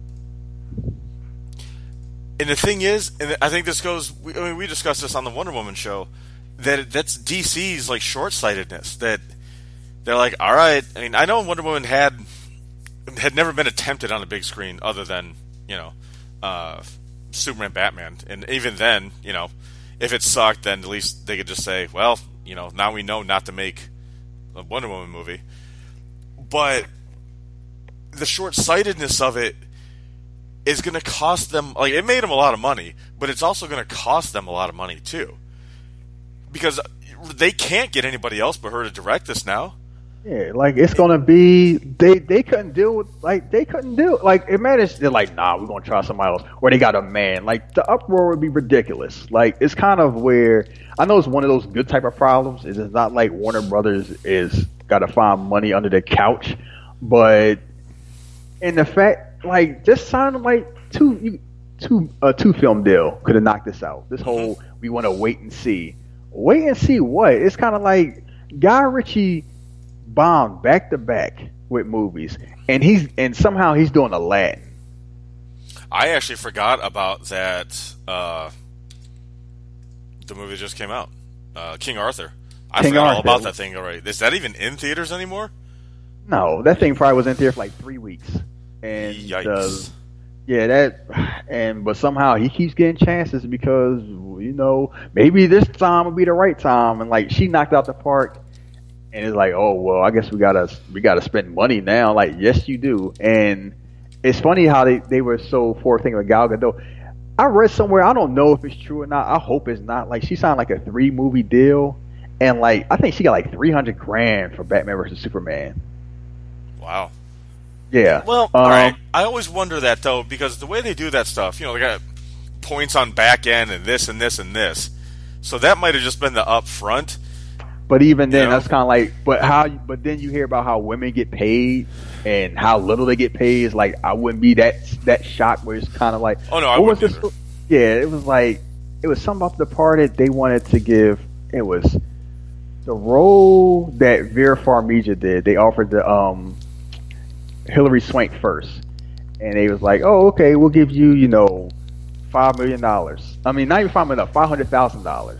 And the thing is, and I think this goes, we discussed this on the Wonder Woman show, that's DC's like short-sightedness, that they're like, all right, I mean, I know Wonder Woman had never been attempted on a big screen other than, Superman, Batman, and even then, if it sucked, then at least they could just say, well, now we know not to make a Wonder Woman movie. But the short-sightedness of it is going to cost them, like, it made them a lot of money, but it's also going to cost them a lot of money too, because they can't get anybody else but her to direct this now. Yeah, like it's going to be they couldn't deal with it matters. They're like, nah, we're going to try somebody else, or they got a man. Like the uproar would be ridiculous. Like it's kind of where I know it's one of those good type of problems. It's not like Warner Brothers is got to find money under the couch, but in the fact, like, just sign like two film deal could have knocked this out. This whole we want to wait and see what? It's kind of like Guy Ritchie bombed back to back with movies, and somehow he's doing Aladdin. I actually forgot about that. The movie just came out, King Arthur. I forgot all about that thing already. Is that even in theaters anymore? No, that thing probably was in theater for like 3 weeks. And yikes. But somehow he keeps getting chances because maybe this time will be the right time, and like she knocked out the park, and it's like, oh well, I guess we gotta spend money now. Like, yes, you do. And it's funny how they were so forward thinking with Gal Gadot. I read somewhere, I don't know if it's true or not. I hope it's not. Like, she signed like a 3-movie deal, and like I think she got like $300,000 for Batman versus Superman. Wow. Yeah. Well, all right. I always wonder that though, because the way they do that stuff, they got points on back end and this and this and this. So that might have just been the up front. But even then, that's kind of like, but then you hear about how women get paid and how little they get paid. Is like, I wouldn't be that shocked where it's kind of like, oh no, I wouldn't either. Yeah, it was like, it was something about the part that they wanted to give. It was the role that Vera Farmiga did. They offered the Hilary Swank first, and they was like, oh, okay, we'll give you, $5 million. I mean, not even $5 million, $500,000.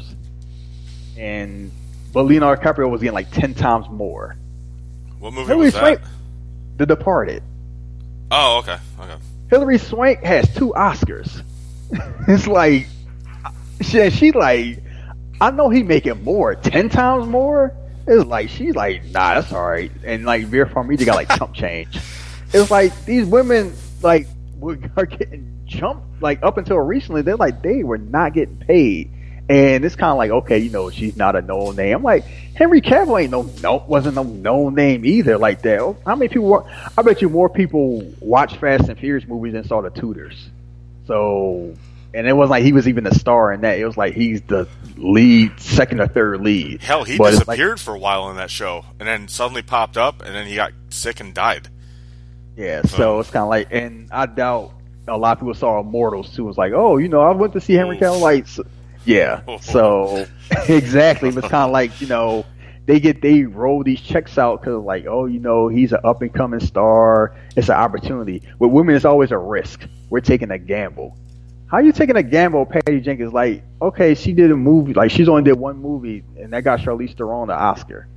But Leonardo DiCaprio was getting like 10 times more. What movie was that? Swank, The Departed. Oh, okay. Hilary Swank has 2 Oscars. It's like, she like, I know he making more, 10 times more. It's like, she's like, nah, that's all right. And like Vera Farmiga got like chump change. It's like these women like are getting jumped like up until recently. They're like they were not getting paid, and it's kind of like okay, she's not a known name. I'm like Henry Cavill ain't wasn't no known name either like that. How many people? I bet you more people watch Fast and Furious movies than saw the Tudors. So. And it wasn't like he was even a star in that. It was like he's the lead, second or third lead. Hell, he disappeared for a while in that show, and then suddenly popped up, and then he got sick and died. Yeah, so it's kind of like, and I doubt a lot of people saw Immortals too. It was like, oh, I went to see Henry Cavill. Like, so exactly. It was kind of like, they roll these checks out because like, oh, he's an up and coming star. It's an opportunity. With women, it's always a risk. We're taking a gamble. How you taking a gamble, Patty Jenkins? Like, okay, she did a movie. Like, she's only did one movie, and that got Charlize Theron the Oscar.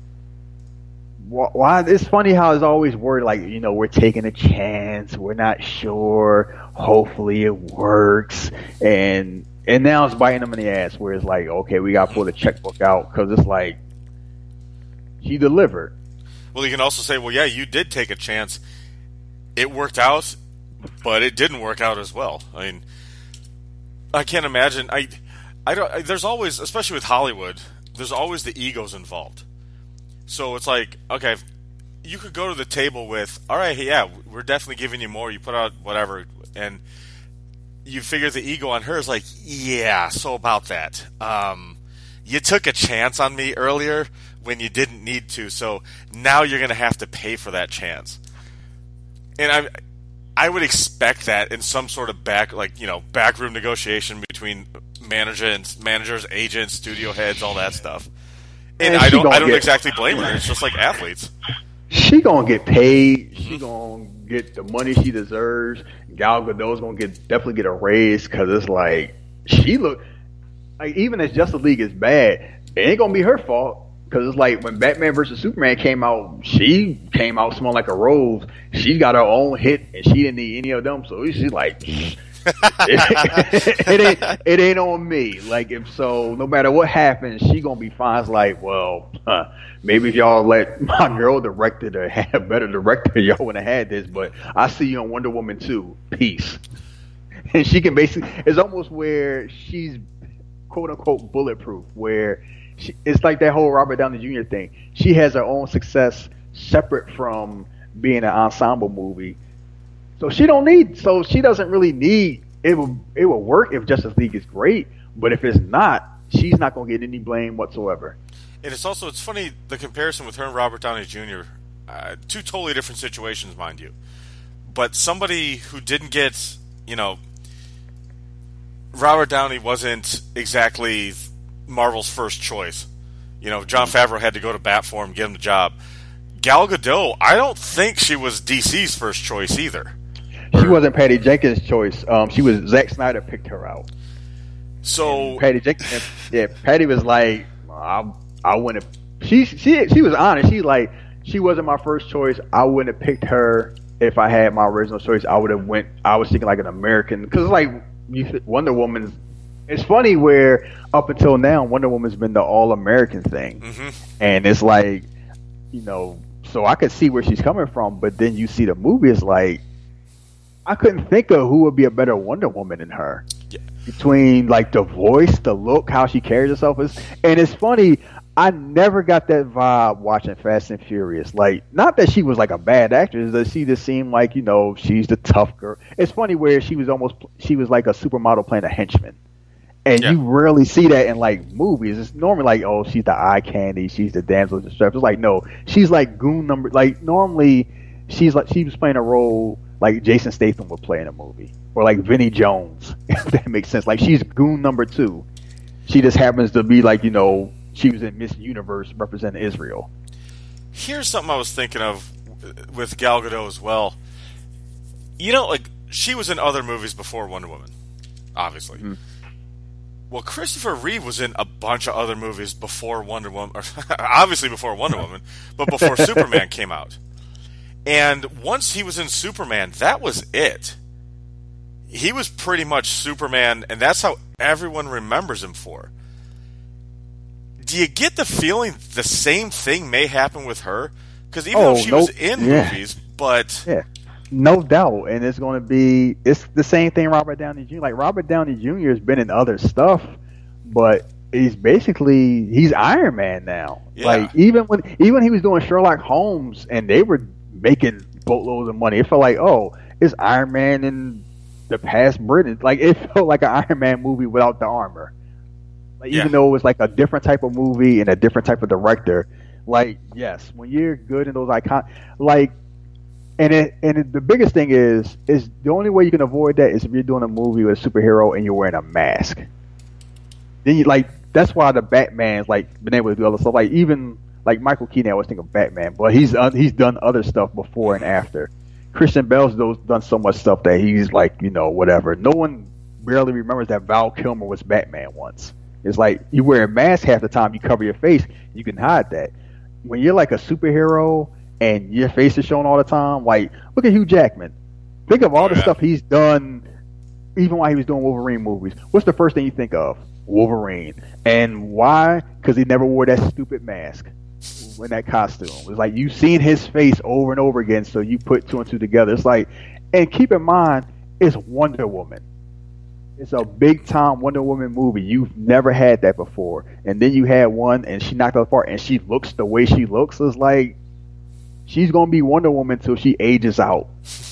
Why? It's funny how it's always worded like, we're taking a chance. We're not sure. Hopefully it works. And now it's biting them in the ass where it's like, okay, we got to pull the checkbook out because it's like, she delivered. Well, you can also say, well, yeah, you did take a chance. It worked out, but it didn't work out as well. I mean, I can't imagine. I don't. There's always, especially with Hollywood, there's always the egos involved. So it's like, okay, you could go to the table with, all right, yeah, we're definitely giving you more. You put out whatever, and you figure the ego on her is like, yeah, so about that. You took a chance on me earlier when you didn't need to, so now you're going to have to pay for that chance. And I would expect that in some sort of backroom negotiation between managers, agents, studio heads, all that stuff. And I don't exactly blame her. It's just like athletes. She gonna get paid. She gonna get the money she deserves. Gal Gadot's gonna definitely get a raise because it's like she look like even as Justice League is bad, it ain't gonna be her fault. Because it's like when Batman vs. Superman came out, she came out smelling like a rose. She got her own hit, and she didn't need any of them. So she's like, it ain't on me. Like, if so, no matter what happens, she gonna be fine. It's like, well, maybe if y'all let my girl direct it or had a better director, y'all wouldn't have had this. But I see you on Wonder Woman 2. Peace. And she can basically, it's almost where she's quote unquote bulletproof, where it's like that whole Robert Downey Jr. thing. She has her own success separate from being an ensemble movie. So she doesn't really need it. Will work if Justice League is great, but if it's not, she's not going to get any blame whatsoever. And it's funny the comparison with her and Robert Downey Jr. Two totally different situations, mind you. But somebody who didn't get, Robert Downey wasn't exactly Marvel's first choice. Jon Favreau had to go to bat for him, get him the job. Gal Gadot, I don't think she was DC's first choice either. She wasn't Patty Jenkins' choice. She was Zack Snyder picked her out. So and Patty Jenkins, Patty was like, I wouldn't. She was honest. She's like, she wasn't my first choice. I wouldn't have picked her if I had my original choice. I would have went. I was thinking like an American because like Wonder Woman's. It's funny where up until now Wonder Woman's been the all-American thing, and it's like, so I could see where she's coming from, but then you see the movie, it's like I couldn't think of who would be a better Wonder Woman than her. Yeah. Between like the voice, the look, how she carries herself and it's funny. I never got that vibe watching Fast and Furious. Like, not that she was like a bad actress, that she just seemed like she's the tough girl. It's funny where she was like a supermodel playing a henchman. And you rarely see that in like movies. It's normally like, oh, she's the eye candy, she's the damsel in distress. It's like, no, she's like goon number. Like normally, she was playing a role like Jason Statham would play in a movie, or like Vinnie Jones. If that makes sense. Like she's goon number 2. She just happens to be like, she was in Miss Universe representing Israel. Here's something I was thinking of with Gal Gadot as well. Like she was in other movies before Wonder Woman, obviously. Mm-hmm. Well, Christopher Reeve was in a bunch of other movies before Wonder Woman, or obviously before Wonder Woman, but before Superman came out. And once he was in Superman, that was it. He was pretty much Superman, and that's how everyone remembers him for. Do you get the feeling the same thing may happen with her? Because even though she was in movies, but No doubt, and it's the same thing. Robert Downey Jr. Like Robert Downey Jr. has been in other stuff, but he's Iron Man now. Yeah. Like even he was doing Sherlock Holmes, and they were making boatloads of money. It felt like, oh, it's Iron Man in the past Britain. Like it felt like an Iron Man movie without the armor. Like even though it was like a different type of movie and a different type of director. Like yes, when you're good in those like. The biggest thing is the only way you can avoid that is if you're doing a movie with a superhero and you're wearing a mask. Then that's why the Batman's like been able to do other stuff. Like even like Michael Keaton, I always think of Batman, but he's done other stuff before and after. Christian Bale's done so much stuff that he's like, whatever. No one barely remembers that Val Kilmer was Batman once. It's like you wear a mask half the time, you cover your face, you can hide that. When you're like a superhero and your face is shown all the time, like look at Hugh Jackman. Think of all the stuff he's done, even while he was doing Wolverine movies. What's the first thing you think of? Wolverine. And why? Because he never wore that stupid mask in that costume. It's like you've seen his face over and over again, so you put two and two together. It's like, and keep in mind, it's Wonder Woman. It's a big time Wonder Woman movie. You've never had that before, and then you had one, and she knocked it apart, and she looks the way she looks. It's like she's gonna be Wonder Woman till she ages out.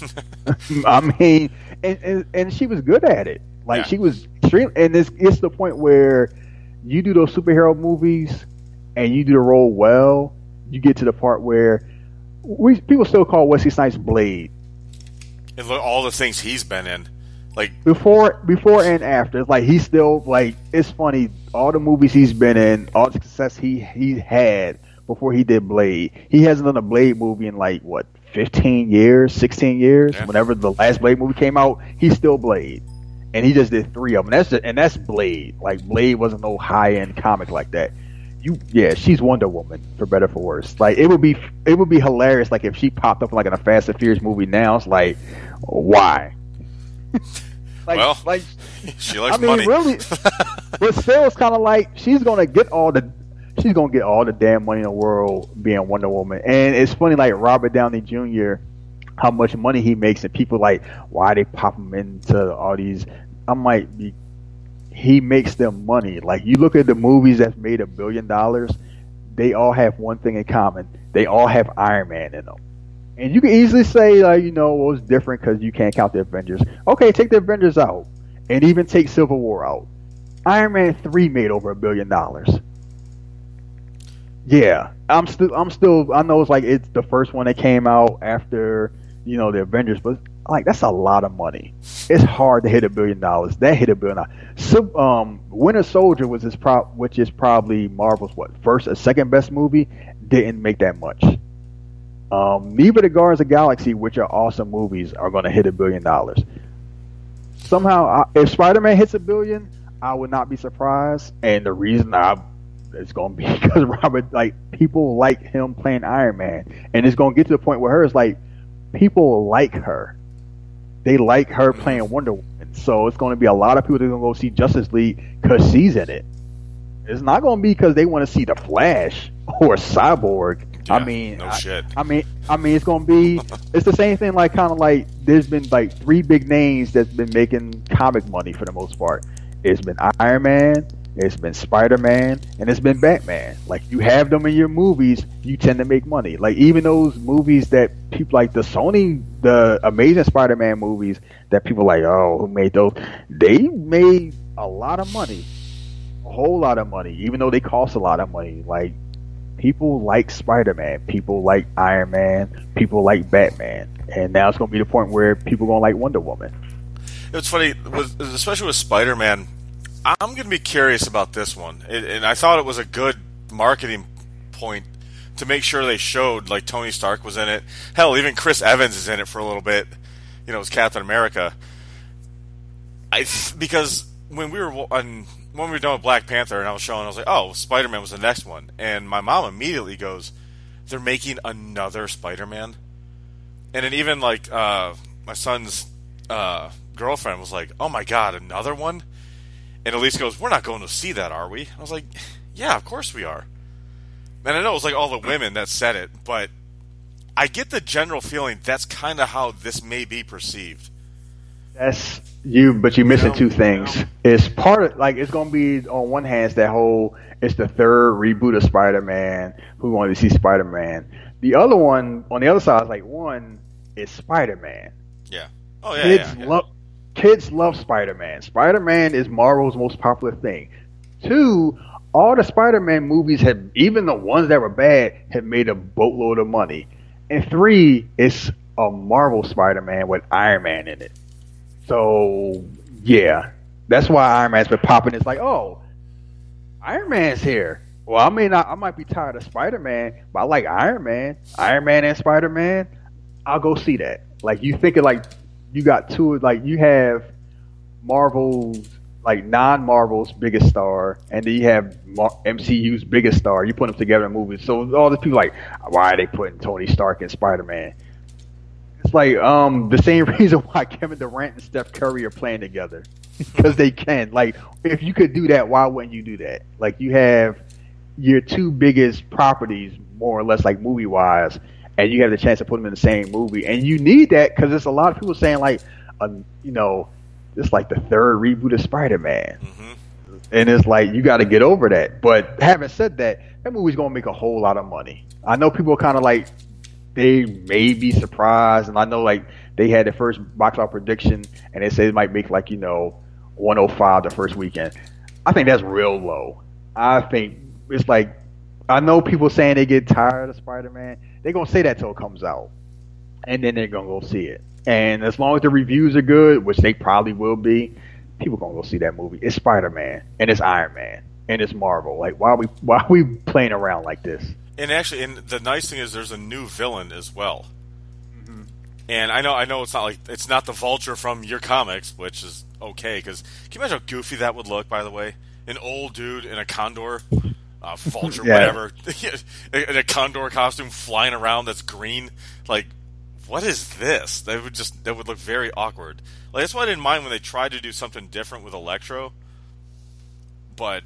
I mean, and she was good at it. Like she was extreme, and it's the point where you do those superhero movies and you do the role well. You get to the part where people still call Wesley Snipes Blade. And look, all the things he's been in, like before and after. It's like he's still like. It's funny. All the movies he's been in, all the success he had before he did Blade. He hasn't done a Blade movie in like what 15 years, 16 years. Yeah. Whenever the last Blade movie came out, he's still Blade, and he just did 3 of them. That's Blade. Like Blade wasn't no high end comic like that. She's Wonder Woman for better for worse. Like it would be hilarious. Like if she popped up like in a Fast and Furious movie now, it's like why? She likes money. Really, but still, it's kind of like she's gonna get all the damn money in the world being Wonder Woman. And it's funny, like Robert Downey Jr., how much money he makes, and people like why they pop him into all these. I'm like, he makes them money. Like you look at the movies that's made $1 billion, they all have one thing in common: they all have Iron Man in them. And you can easily say, like, well, it's different because you can't count the Avengers. Okay, take the Avengers out, and even take Civil War out. Iron Man 3 made over $1 billion. Yeah, I'm still. I know it's the first one that came out after the Avengers, but like that's a lot of money. It's hard to hit $1 billion. That hit $1 billion. So, Winter Soldier which is probably Marvel's first or second best movie, didn't make that much. Neither the Guardians of the Galaxy, which are awesome movies, are going to hit $1 billion. Somehow, if Spider-Man hits $1 billion, I would not be surprised. And the reason it's going to be because people like him playing Iron Man, and it's going to get to the point where people like her. They like her playing Wonder Woman. So it's going to be a lot of people that are going to go see Justice League because she's in it. It's not going to be because they want to see the Flash or Cyborg. Yeah, no shit. I mean, it's going to be. It's the same thing. Like kind of like there's been like 3 big names that's been making comic money for the most part. It's been Iron Man, it's been Spider-Man, and it's been Batman. Like you have them in your movies, you tend to make money. Like even those movies that people like the Amazing Spider-Man movies that people like, oh, who made those? They made a lot of money, a whole lot of money, even though they cost a lot of money. Like. People like Spider-Man, people like Iron Man, people like Batman, and now it's going to be the point where people are going to like Wonder Woman. It's funny, especially with Spider-Man, I'm going to be curious about this one, and I thought it was a good marketing point to make sure they showed, like, Tony Stark was in it. Hell, even Chris Evans is in it for a little bit, as Captain America. Because when we were done with Black Panther and I was like, oh, Spider-Man was the next one. And my mom immediately goes, they're making another Spider-Man? And then even, like, my son's girlfriend was like, oh my god, another one? And Elise goes, we're not going to see that, are we? I was like, yeah, of course we are. And I know it was like all the women that said it, but I get the general feeling that's kind of how this may be perceived. That's you, but you're missing two things. It's part of like it's gonna be on one hand it's that whole it's the third reboot of Spider-Man. Who wanted to see Spider-Man? The other one on the other side is like one is Spider-Man. Yeah. Oh yeah. Kids love Spider-Man. Spider-Man is Marvel's most popular thing. Two, all the Spider-Man movies have, even the ones that were bad, have made a boatload of money. And three, it's a Marvel Spider-Man with Iron Man in it. So yeah, that's why Iron Man's been popping. It's like, oh, Iron Man's here. Well, I might be tired of Spider-Man, but I like Iron Man. Iron Man and Spider-Man, I'll go see that. Like you think of like you got two, like you have Marvel's like non-Marvel's biggest star, and then you have MCU's biggest star. You put them together in movies. So all the people like, why are they putting Tony Stark and Spider-Man? It's like the same reason why Kevin Durant and Steph Curry are playing together because they can. Like if you could do that, why wouldn't you do that? Like you have your two biggest properties, more or less, like movie-wise, and you have the chance to put them in the same movie, and you need that because there's a lot of people saying like, it's like the third reboot of Spider-Man, and it's like you got to get over that. But having said that, that movie's gonna make a whole lot of money. I know people are kind of like they may be surprised, and I know like they had their first box office prediction, and they say it might make like 105 the first weekend. I think that's real low. I think it's like I know people saying they get tired of Spider-Man. They're gonna say that till it comes out, and then they're gonna go see it. And as long as the reviews are good, which they probably will be, people gonna go see that movie. It's Spider-Man and it's Iron Man and it's Marvel. Like why are we playing around like this? And actually, and the nice thing is there's a new villain as well. And I know it's not the Vulture from your comics, which is okay because can you imagine how goofy that would look? By the way, an old dude in a condor. Vulture, whatever, in a condor costume flying around that's green. Like, what is this? That would look very awkward. Like that's why I didn't mind when they tried to do something different with Electro. But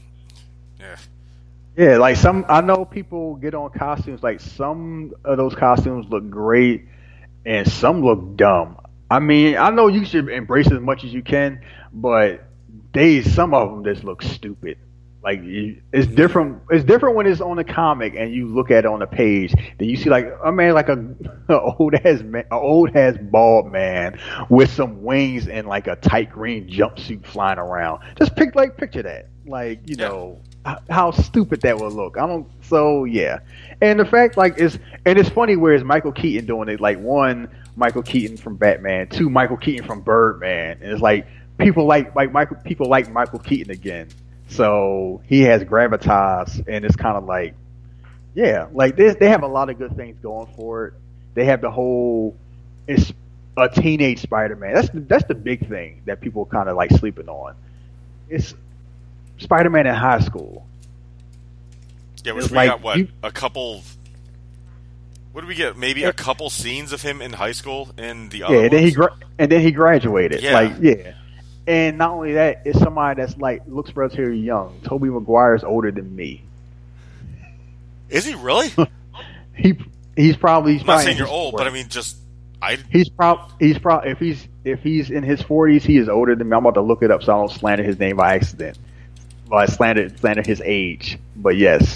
yeah, like I know people get on costumes. Like some of those costumes look great, and some look dumb. I mean, I know you should embrace it as much as you can, but some of them just look stupid. Like it's different. It's different when it's on a comic and you look at it on the page. Then you see like a man, like a old ass bald man with some wings and like a tight green jumpsuit flying around. Just picture that. Like how stupid that would look. So yeah, and the fact like it's funny where it's Michael Keaton doing it. Like one Michael Keaton from Batman, two Michael Keaton from Birdman, and it's like people like Michael Keaton again. So he has gravitas, and it's kind of like, yeah, like they have a lot of good things going for it. They have it's a teenage Spider-Man. That's the big thing that people kind of like sleeping on. It's Spider-Man in high school. Yeah, which we got a couple. What did we get? Maybe a couple scenes of him in high school in the other. Yeah, and then he graduated. Yeah. And not only that, it's somebody that's like looks relatively young. Tobey Maguire's older than me. Is he really? he's probably. I'm not saying you're old, but I mean He's probably if he's in his 40s, he is older than me. I'm about to look it up so I don't slander his name by accident. Well, I slander his age, but yes.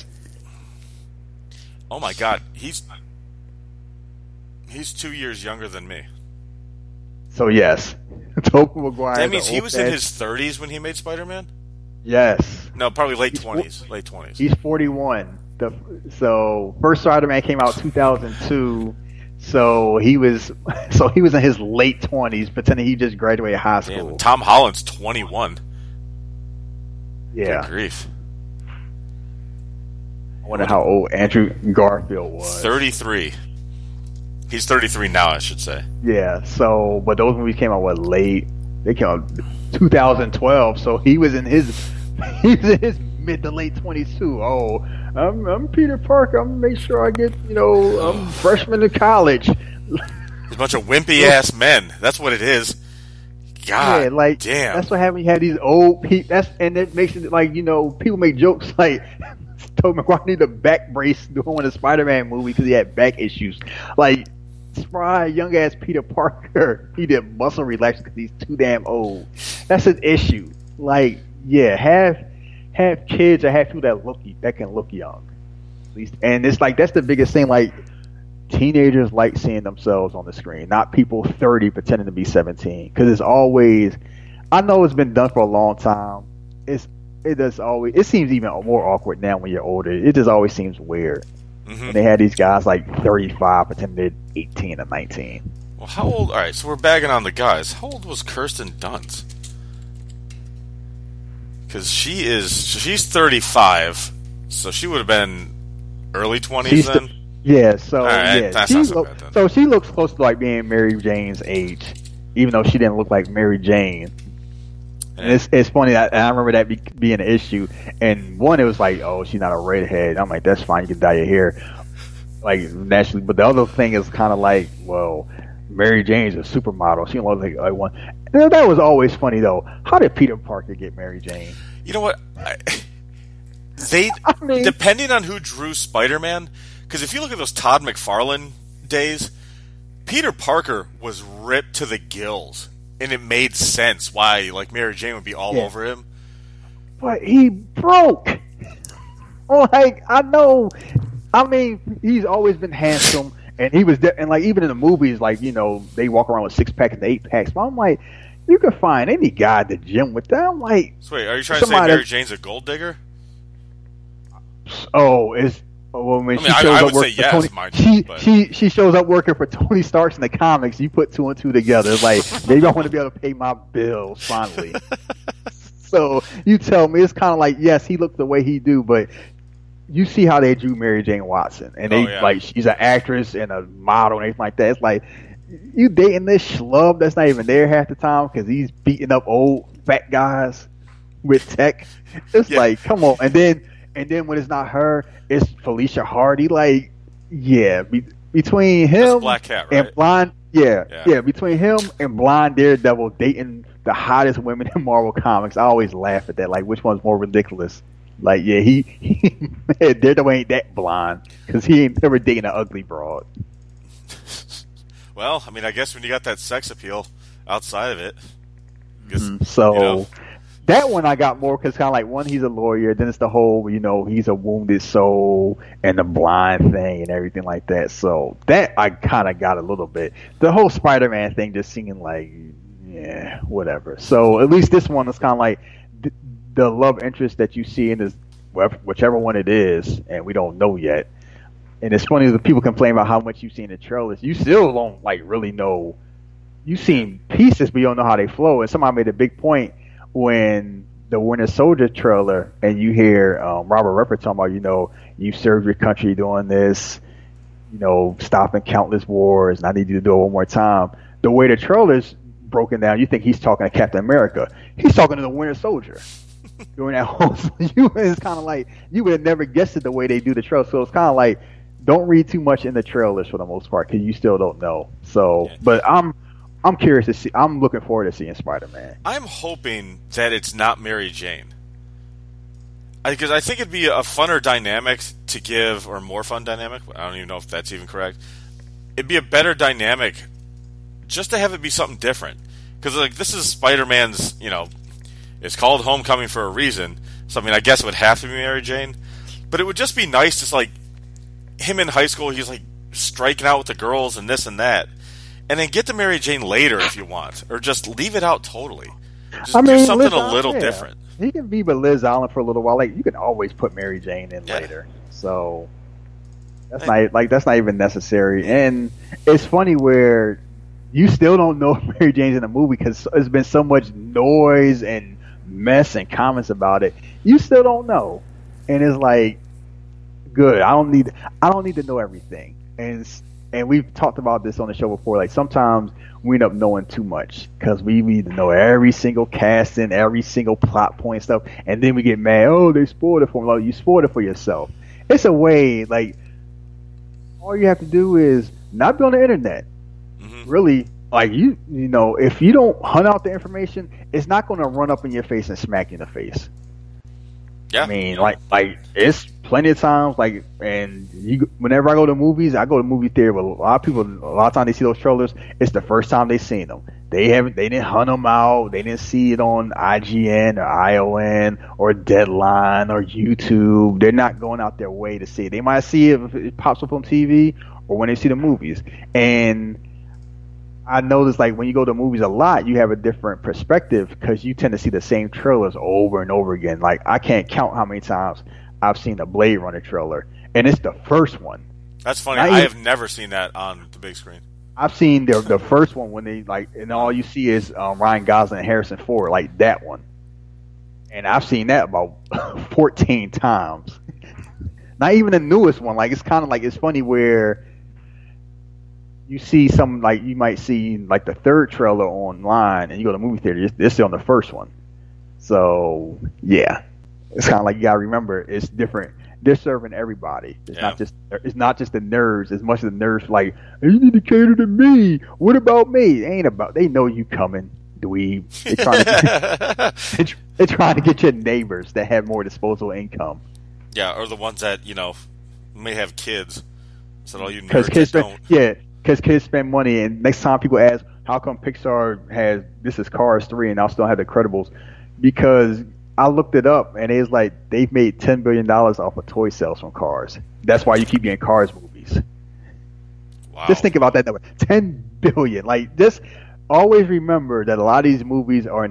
Oh my God, he's 2 years younger than me. So yes, Tobey Maguire. That means he was in his 30s when he made Spider-Man? Yes. No, probably late 20s. He's 41. So first Spider-Man came out 2002. So he was in his late 20s, pretending he just graduated high school. Damn, Tom Holland's 21. Yeah. Good grief. I wonder how old Andrew Garfield was. 33. He's 33 now, I should say. Yeah, so, but those movies came out, late? They came out 2012, so he was in his mid to late 20s too. Oh, I'm Peter Parker. I'm gonna make sure I get, I'm freshman in college. It's a bunch of wimpy-ass men. That's what it is. God yeah, like, damn. That's what happened. You had these old people, and it makes it like, people make jokes like, Tobey Maguire needed a back brace doing the Spider-Man movie because he had back issues. Like, spry young ass Peter Parker, he did muscle relaxation because he's too damn old. That's an issue. Like, yeah, have kids or have people that can look young. At least, and it's like that's the biggest thing. Like, teenagers like seeing themselves on the screen, not people 30 pretending to be 17. Because it's always, I know it's been done for a long time. It seems even more awkward now when you're older. It just always seems weird. Mm-hmm. And they had these guys like 35 pretending they're 18 or 19. Well, how old? All right, so we're bagging on the guys. How old was Kirsten Dunst? Because she's 35, so she would have been early 20s then. Yeah, so right, yeah, that's not so bad then. So she looks close to like being Mary Jane's age, even though she didn't look like Mary Jane. And it's funny that I remember that being an issue. And one, it was like, oh, she's not a redhead. I'm like, that's fine, you can dye your hair, like naturally. But the other thing is kind of like, well, Mary Jane's a supermodel. She don't look like one. And that was always funny though. How did Peter Parker get Mary Jane? You know what? Depending on who drew Spider-Man, because if you look at those Todd McFarlane days, Peter Parker was ripped to the gills. And it made sense why, like, Mary Jane would be all over him. But he broke. Like, I know. I mean, he's always been handsome, and he was, and like even in the movies, like, you know, they walk around with 6-pack and 8-packs. But I'm like, you can find any guy at the gym with that. I'm like, so wait, are you trying to say Mary Jane's a gold digger? Oh, well, when she shows up working for Tony, she shows up working for Tony Stark in the comics. You put 2 and 2 together. It's like, maybe I want to be able to pay my bills finally. So you tell me, it's kind of like, yes, he looked the way he do, but you see how they drew Mary Jane Watson, and they like, she's an actress and a model and everything like that. It's like, you dating this schlub that's not even there half the time because he's beating up old fat guys with tech. It's like, come on. And then when it's not her, it's Felicia Hardy. Like, yeah, between him Black Cat, right? and Blind, between him and Blind Daredevil dating the hottest women in Marvel Comics, I always laugh at that. Like, which one's more ridiculous? Like, yeah, he Daredevil ain't that blind because he ain't never dating an ugly broad. Well, I mean, I guess when you got that sex appeal outside of it, that one I got more because kind of like, one, he's a lawyer, then it's the whole, you know, he's a wounded soul and the blind thing and everything like that. So that I kind of got a little bit. The whole Spider-Man thing just seeming like, yeah, whatever. So at least this one is kind of like the love interest that you see in this, whichever one it is, and we don't know yet. And it's funny that people complain about how much you see in the trailers. You still don't like really know. You've seen pieces, but you don't know how they flow. And somebody made a big point when the Winter Soldier trailer, and you hear Robert Redford talking about, you know, you served your country doing this, you know, stopping countless wars, and I need you to do it one more time. The way the trailer's broken down, you think he's talking to Captain America. He's talking to the Winter Soldier. During that whole, it's kind of like, you would have never guessed it the way they do the trailer. So it's kind of like, don't read too much in the trailers for the most part because you still don't know. So, but I'm curious to see. I'm looking forward to seeing Spider-Man. I'm hoping that it's not Mary Jane, because I think it'd be a funner dynamic to give, or more fun dynamic. I don't even know if that's even correct. It'd be a better dynamic just to have it be something different. Because like, this is Spider-Man's, you know, it's called Homecoming for a reason. So I mean, I guess it would have to be Mary Jane, but it would just be nice, just like him in high school. He's like striking out with the girls and this and that. And then get to Mary Jane later if you want, or just leave it out totally. Just do something a little different. He can be with Liz Allen for a little while. Like, you can always put Mary Jane in later. So that's not even necessary. And it's funny where you still don't know if Mary Jane's in the movie because there's been so much noise and mess and comments about it. You still don't know, and it's like, good. I don't need to know everything. And we've talked about this on the show before. Like, sometimes we end up knowing too much because we need to know every single casting, every single plot point stuff, and then we get mad. Oh, they spoiled it for me. Like, you spoiled it for yourself. It's a way, like, all you have to do is not be on the internet. Mm-hmm. Really, like, you know, if you don't hunt out the information, it's not going to run up in your face and smack you in the face. Yeah. I mean, like it's plenty of times, like, and whenever I go to movies, I go to movie theater. But a lot of people, a lot of times they see those trailers, it's the first time they seen them. They didn't hunt them out. They didn't see it on IGN or ION or Deadline or YouTube. They're not going out their way to see it. They might see it if it pops up on TV or when they see the movies. And I notice, like, when you go to movies a lot, you have a different perspective because you tend to see the same trailers over and over again. Like, I can't count how many times I've seen the Blade Runner trailer, and it's the first one. That's funny. I have never seen that on the big screen. I've seen the first one when they, like, and all you see is Ryan Gosling and Harrison Ford, like that one. And I've seen that about 14 times. Not even the newest one. Like, it's kind of like, it's funny where you see some, like, you might see like the third trailer online, and you go to the movie theater, it's still on the first one. So yeah, it's kind of like, you gotta remember, it's different. They're serving everybody. It's not just the nerds as much as the nerds. Like, you need to cater to me. What about me? It ain't about. They know you coming, dweeb. They're trying to get your neighbors that have more disposable income. Yeah, or the ones that may have kids. So all you nerds don't. Yeah, because kids spend money, and next time people ask, how come Pixar has this is Cars 3 and I still have The Incredibles? Because I looked it up, and it's like they've made $10 billion off of toy sales from Cars. That's why you keep getting Cars movies. Wow. Just think about that number. $10 billion. Like, just always remember that a lot of these movies are in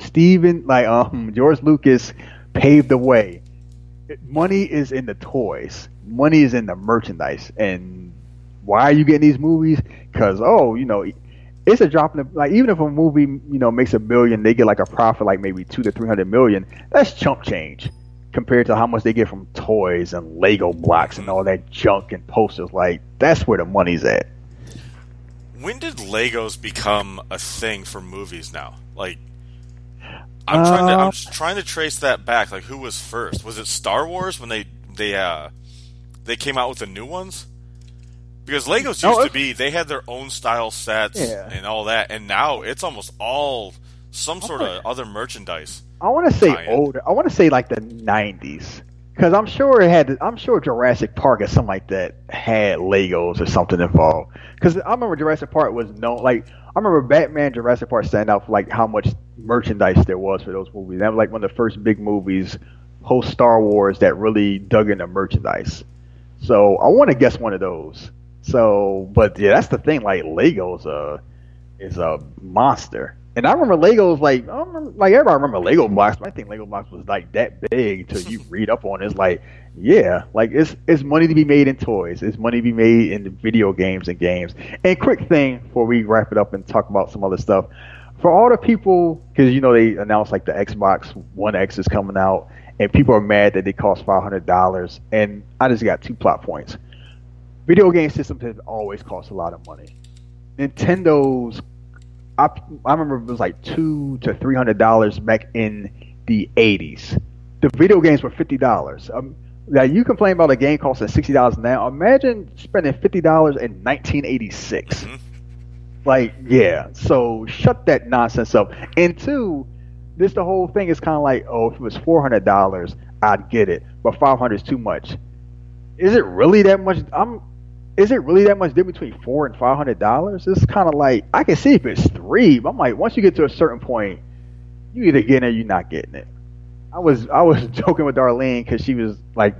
a George Lucas paved the way. Money is in the toys. Money is in the merchandise. And why are you getting these movies? Because, it's a drop in the, like, even if a movie, makes $1 billion, they get like a profit like maybe $200 to $300 million. That's chump change compared to how much they get from toys and Lego blocks and all that junk and posters. Like, that's where the money's at. When did Legos become a thing for movies now? Like, I'm trying to trace that back. Like, who was first? Was it Star Wars when they came out with the new ones? Because Legos used to be, they had their own style sets and all that, and now it's almost all some sort of other merchandise. I want to say older. I want to say like the 90s, because I'm sure Jurassic Park or something like that had Legos or something involved. Because I remember Jurassic Park was known, like, I remember Batman, Jurassic Park stand out for like how much merchandise there was for those movies. That was like one of the first big movies post Star Wars that really dug into merchandise. So I want to guess one of those. So, but yeah, that's the thing. Like, Legos is a monster, and I remember Legos. Like, everybody remember Lego blocks. But I think Lego blocks was like that big until you read up on it. It's like, yeah, like it's money to be made in toys. It's money to be made in video games and games. And quick thing before we wrap it up and talk about some other stuff, for all the people, because they announced like the Xbox One X is coming out, and people are mad that they cost $500. And I just got 2 plot points. Video game systems have always cost a lot of money. Nintendo's, I remember it was like $200 to $300 back in the 80s. The video games were $50. Now, you complain about a game costing $60 now. Imagine spending $50 in 1986. Mm-hmm. Like, yeah. So shut that nonsense up. And 2, the whole thing is kind of like, if it was $400, I'd get it, but $500 is too much. Is it really that much? Is it really that much difference between $400 and $500? It's kind of like, I can see if it's 3, but I'm like, once you get to a certain point, you either getting it or you're not getting it. I was joking with Darlene because she was like,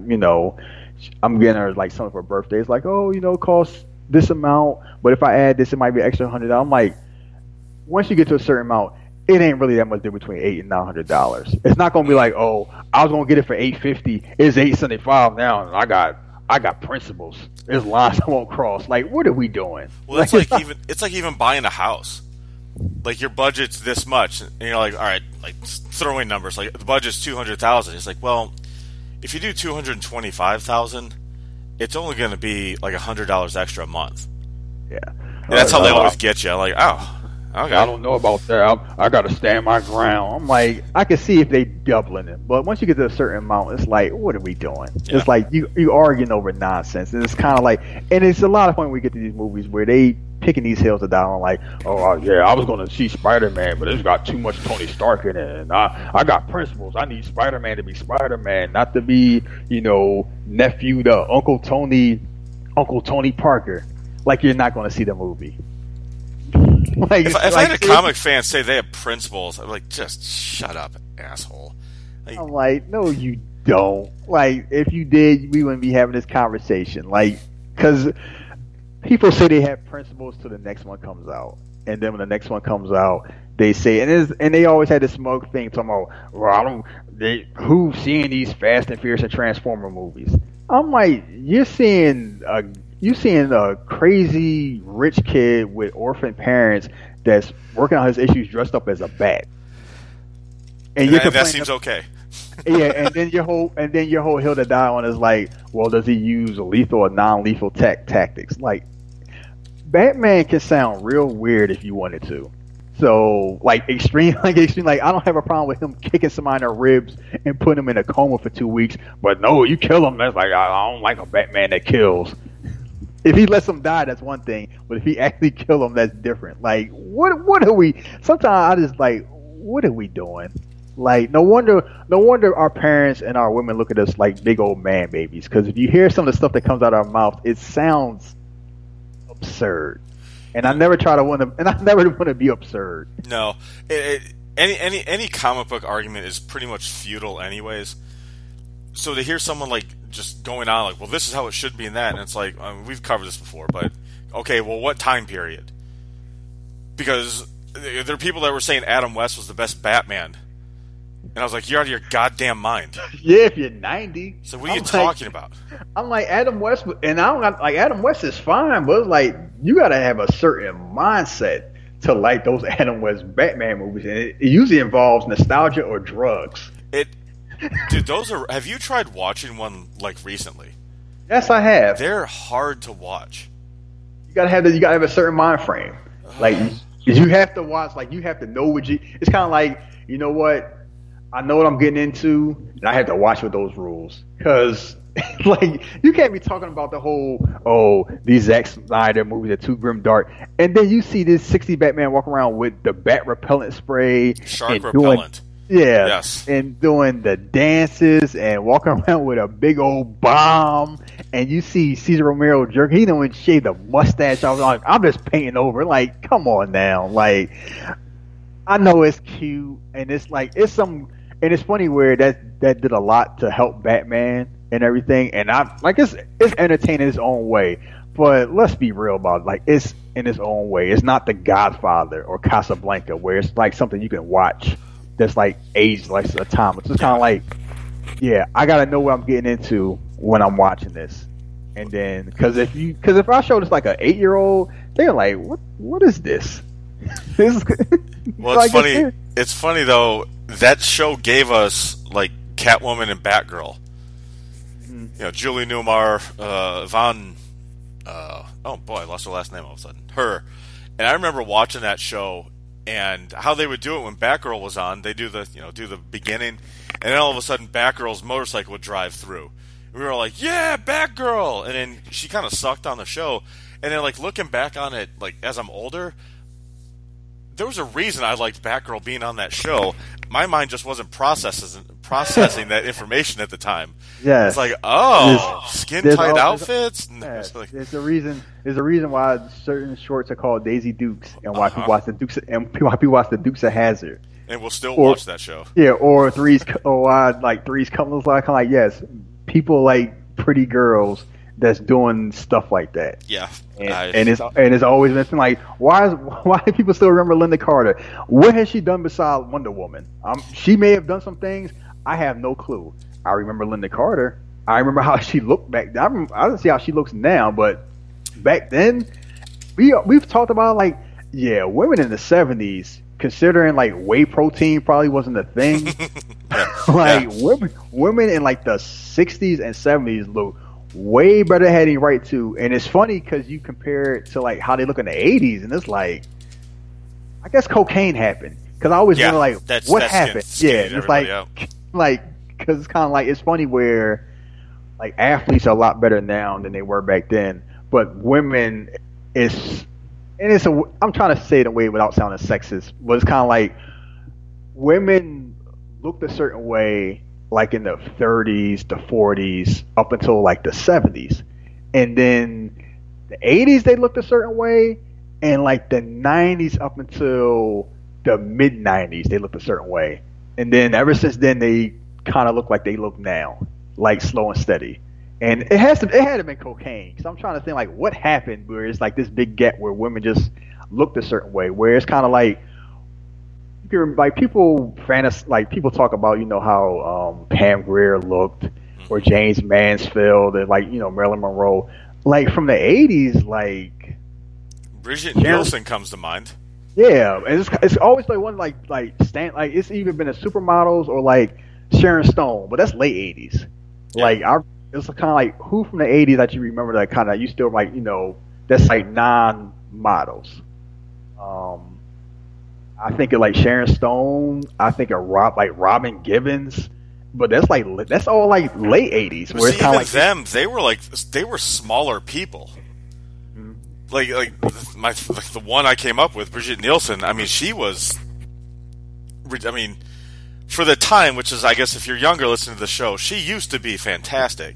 I'm getting her like something for her birthday. It's like, it costs this amount, but if I add this, it might be extra $100. I'm like, once you get to a certain amount, it ain't really that much difference between $800 and $900. It's not gonna be like, I was gonna get it for $850. It's $875 now, and I got principles. There's lines I won't cross. Like, what are we doing? Well, it's like even buying a house. Like, your budget's this much, and you're like, all right, like, throwing numbers. Like, the budget's $200,000. It's like, well, if you do $225,000, it's only going to be like $100 extra a month. Yeah, and that's how they always get you. Like, okay. I don't know about that. I got to stand my ground. I'm like, I can see if they doubling it, but once you get to a certain amount, it's like, what are we doing? Yeah. It's like you arguing over nonsense, and it's kind of like, and it's a lot of fun when we get to these movies where they picking these hills to die on. Like, oh yeah, I was gonna see Spider-Man, but it's got too much Tony Stark in it, and I got principles. I need Spider-Man to be Spider-Man, not to be nephew to Uncle Tony Parker. Like, you're not gonna see the movie. Like, if I had a comic fan say they have principles, I'm like, just shut up, asshole. Like, I'm like, no, you don't. Like, if you did, we wouldn't be having this conversation. Like, because people say they have principles till the next one comes out, and then when the next one comes out, they say, and they always had this smug thing talking about, well, who's seeing these Fast and Furious and Transformer movies? I'm like, you're seeing a crazy rich kid with orphan parents that's working on his issues dressed up as a bat, and that seems okay. Yeah, and then your whole hill to die on is like, well, does he use lethal or non-lethal tactics? Like, Batman can sound real weird if you wanted to. So, like extreme, I don't have a problem with him kicking somebody in the ribs and putting him in a coma for 2 weeks. But no, you kill him. That's like, I don't like a Batman that kills. If he lets them die, that's one thing. But if he actually kill them, that's different. Like, what are we? Sometimes I just like, what are we doing? Like, no wonder our parents and our women look at us like big old man babies. Because if you hear some of the stuff that comes out of our mouth, it sounds absurd. And I never want to be absurd. No, any comic book argument is pretty much futile, anyways. So to hear someone like just going on like, well, this is how it should be in that, and it's like, we've covered this before, but okay, well, what time period? Because there are people that were saying Adam West was the best Batman, and I was like, you're out of your goddamn mind. Yeah, if you're 90. So what are you talking about? I'm like, Adam West, and Adam West is fine, but it's like, you got to have a certain mindset to like those Adam West Batman movies, and it usually involves nostalgia or drugs. Dude, have you tried watching one like recently? Yes, I have. They're hard to watch. You gotta have a certain mind frame. Like, you have to watch, like, you have to know it's kind of like, you know what? I know what I'm getting into, and I have to watch with those rules. Because, like, you can't be talking about the whole, these Zack Snyder movies are too grim dark. And then you see this 60 Batman walk around with the bat repellent spray. Shark repellent. Yeah, yes. And doing the dances and walking around with a big old bomb. And you see Cesar Romero jerk. He don't even shave the mustache. I was like, I'm just painting over. Like, come on now. Like, I know it's cute, and it's like, and it's funny where that did a lot to help Batman and everything. And it's entertaining in its own way. But let's be real about it. Like, it's in its own way. It's not The Godfather or Casablanca, where it's like something you can watch that's like aged like a time. It's just kind of like, yeah, I gotta know what I'm getting into when I'm watching this. And then, because if I show this like an 8-year-old, they're like, what is this? Well, it's funny. It's funny though. That show gave us like Catwoman and Batgirl. Mm-hmm. Julie Newmar, oh boy, I lost her last name all of a sudden. Her. And I remember watching that show. And how they would do it when Batgirl was on, they do the beginning, and then all of a sudden Batgirl's motorcycle would drive through. And we were like, yeah, Batgirl! And then she kind of sucked on the show. And then, like, looking back on it, like, as I'm older, there was a reason I liked Batgirl being on that show. My mind just wasn't processing that information at the time. Yeah, it's like, skin-tight outfits. There's a reason why certain shorts are called Daisy Dukes, and why people watch the Dukes of Hazzard. And we'll still watch that show. Yeah, or Three's Company. Like, yes, people like pretty girls that's doing stuff like that. Yeah, and it's always been like, why do people still remember Linda Carter? What has she done besides Wonder Woman? She may have done some things. I have no clue. I remember Linda Carter. I remember how she looked back then. I don't see how she looks now, but back then, we've talked about, like, yeah, women in the 70s, considering like whey protein probably wasn't a thing. Women in like the 60s and 70s look way better than any right to. And it's funny because you compare it to like how they look in the 80s, and it's like, I guess cocaine happened. Because I always wonder, like, what happened? Yeah, it's like, because it's kind of like, it's funny where like athletes are a lot better now than they were back then, but women, and and I'm trying to say it in a way without sounding sexist, but it's kind of like women looked a certain way like in the 30s, the 40s, up until like the 70s. And then the 80s they looked a certain way, and like the 90s up until the mid 90s they looked a certain way. And then ever since then they kind of look like they look now, like slow and steady. And it had to have been cocaine, because I'm trying to think like what happened where it's like this big gap where women just looked a certain way, where it's kind of like people like people talk about how Pam Grier looked, or James Mansfield, and like Marilyn Monroe, like from the 80s, like Brigitte Nielsen comes to mind. Yeah, and it's always like one like it's even been a supermodels or like Sharon Stone, but that's late 80s. Yeah. Like it's kind of like who from the 80s that you remember that kind of you still like that's like non-models. I think of like Sharon Stone. I think of Robin Givens, but that's all like late 80s. Where it's kind of like them. They were smaller people. Mm-hmm. Like the one I came up with, Brigitte Nielsen. I mean, she was. I mean, for the time, which is, I guess, if you're younger listening to the show, she used to be fantastic,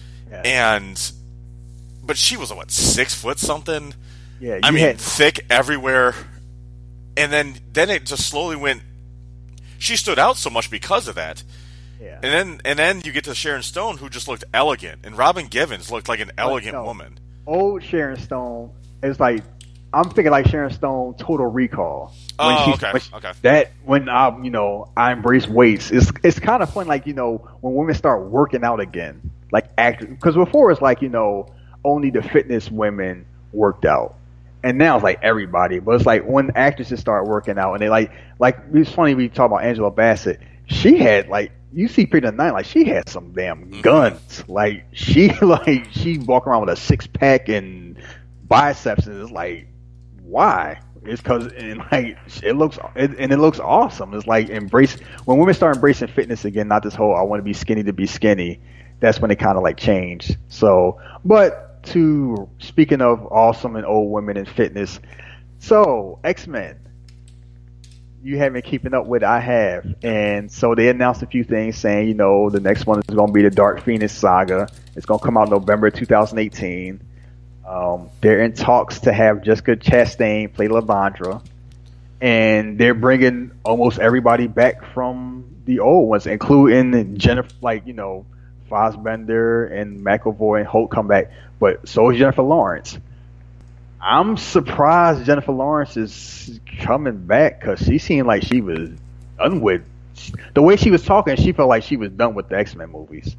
but she was 6 foot something. Yeah, I mean, thick everywhere. And then it just slowly went. She stood out so much because of that. Yeah. And then you get to Sharon Stone, who just looked elegant, and Robin Givens looked like an elegant woman. Old Sharon Stone is like, I'm thinking like Sharon Stone, Total Recall. Okay. That when I embrace weights. It's kind of fun, like when women start working out again, like acting. Because before it's like only the fitness women worked out. And now it's like everybody, but it's like when actresses start working out, and they like it's funny we talk about Angela Bassett. She had you see Pretty in the Night, like she had some damn guns. Like she walk around with a 6-pack and biceps, and it's like, why? It's because it looks awesome. It's like when women start embracing fitness again, not this whole I want to be skinny to be skinny. That's when it kind of like changed. So, but. Speaking of awesome and old women in fitness, so X-Men, you haven't been keeping up with. I have, and so they announced a few things saying the next one is going to be the Dark Phoenix saga. It's going to come out November 2018. They're in talks to have Jessica Chastain play Lavandra, and they're bringing almost everybody back from the old ones, including Jennifer, Fassbender and McAvoy and Holt come back, but so is Jennifer Lawrence. I'm surprised Jennifer Lawrence is coming back, because she seemed like she was done with the way she was talking. She felt like she was done with the X-Men movies.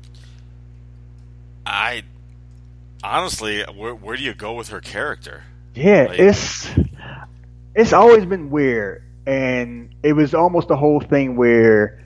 I honestly, where do you go with her character? Yeah, it's always been weird, and it was almost the whole thing where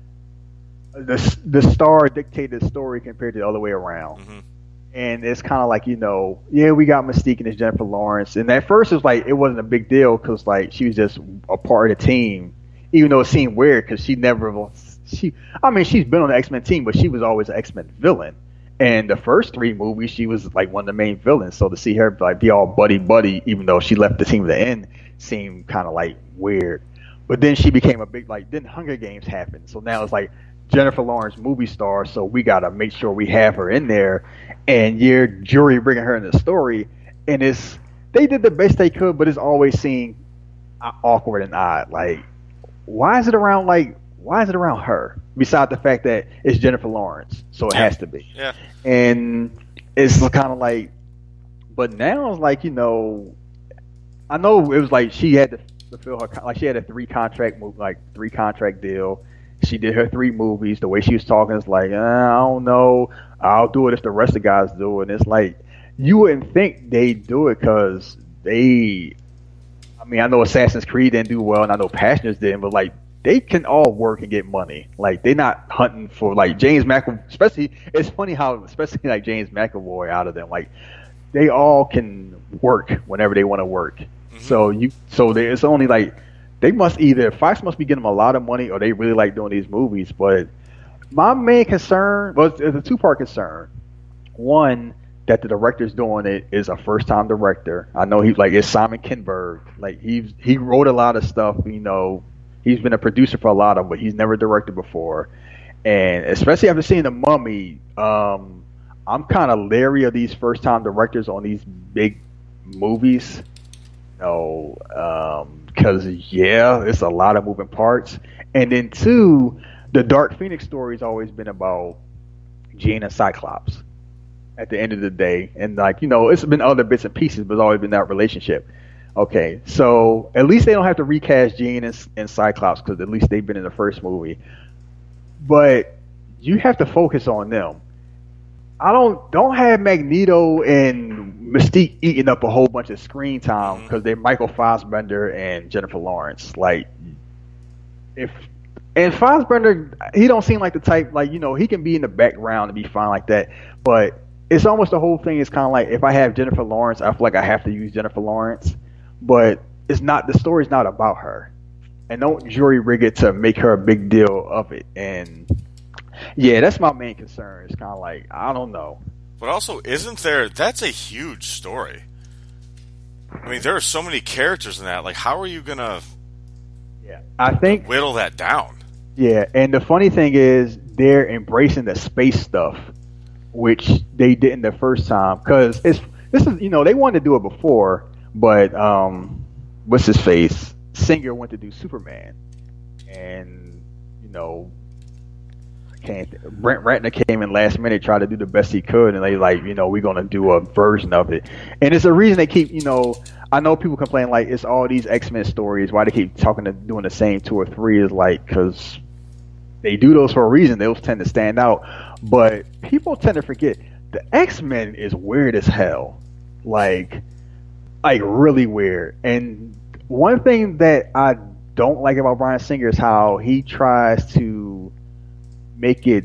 the star dictated the story compared to the other way around. Mm-hmm. And it's kind of like, we got Mystique and it's Jennifer Lawrence. And at first it wasn't a big deal, because she was just a part of the team, even though it seemed weird because she's been on the X-Men team, but she was always an X-Men villain. And the first 3 movies, she was like one of the main villains. So to see her be all buddy, even though she left the team at the end, seemed kind of like weird. But then she became a big, then Hunger Games happened. So now it's like, Jennifer Lawrence movie star, so we gotta make sure we have her in there, and your jury bringing her in the story, and they did the best they could, but it's always seemed awkward and odd. Like, why is it around her? Besides the fact that it's Jennifer Lawrence, so it has to be. Yeah. And it's kind of like, but now it's like I know it was like she had to fulfill her, she had a 3 contract deal. She did her 3 movies. The way she was talking is like, I don't know. I'll do it if the rest of the guys do it. And it's like, you wouldn't think they'd do it, because I know Assassin's Creed didn't do well, and I know Passioners didn't, but they can all work and get money. They're not hunting for James McAvoy. Especially, it's funny how James McAvoy out of them, they all can work whenever they want to work. Mm-hmm. So there's only Fox must be getting them a lot of money, or they really like doing these movies. But my main concern was a 2-part concern. One, that the director's doing it is a first time director. I know it's Simon Kinberg. Like he wrote a lot of stuff. He's been a producer for a lot of, but he's never directed before. And especially after seeing The Mummy, I'm kind of leery of these first time directors on these big movies. Because it's a lot of moving parts. And then two, the Dark Phoenix story has always been about Jean and Cyclops at the end of the day. And it's been other bits and pieces, but it's always been that relationship. Okay, so at least they don't have to recast Jean and Cyclops because at least they've been in the first movie. But you have to focus on them. I don't have Magneto and Mystique eating up a whole bunch of screen time because they're Michael Fassbender and Jennifer Lawrence. And Fassbender, he don't seem like the type, he can be in the background and be fine like that. But it's almost the whole thing is kind of like if I have Jennifer Lawrence, I feel like I have to use Jennifer Lawrence. But the story's not about her. And don't jury rig it to make her a big deal of it. And yeah, that's my main concern. It's kind of like, I don't know. But also, that's a huge story. I mean, there are so many characters in that. Like, how are you going to whittle that down? Yeah, and the funny thing is, they're embracing the space stuff, which they didn't the first time. Because they wanted to do it before, but what's his face? Singer went to do Superman. And, Brent Ratner came in last minute, tried to do the best he could, and they we're gonna do a version of it. And it's a reason they keep, I know people complain it's all these X-Men stories. Why they keep doing the same 2 or 3 is because they do those for a reason. Those tend to stand out, but people tend to forget the X-Men is weird as hell, like really weird. And one thing that I don't like about Bryan Singer is how he tries to make it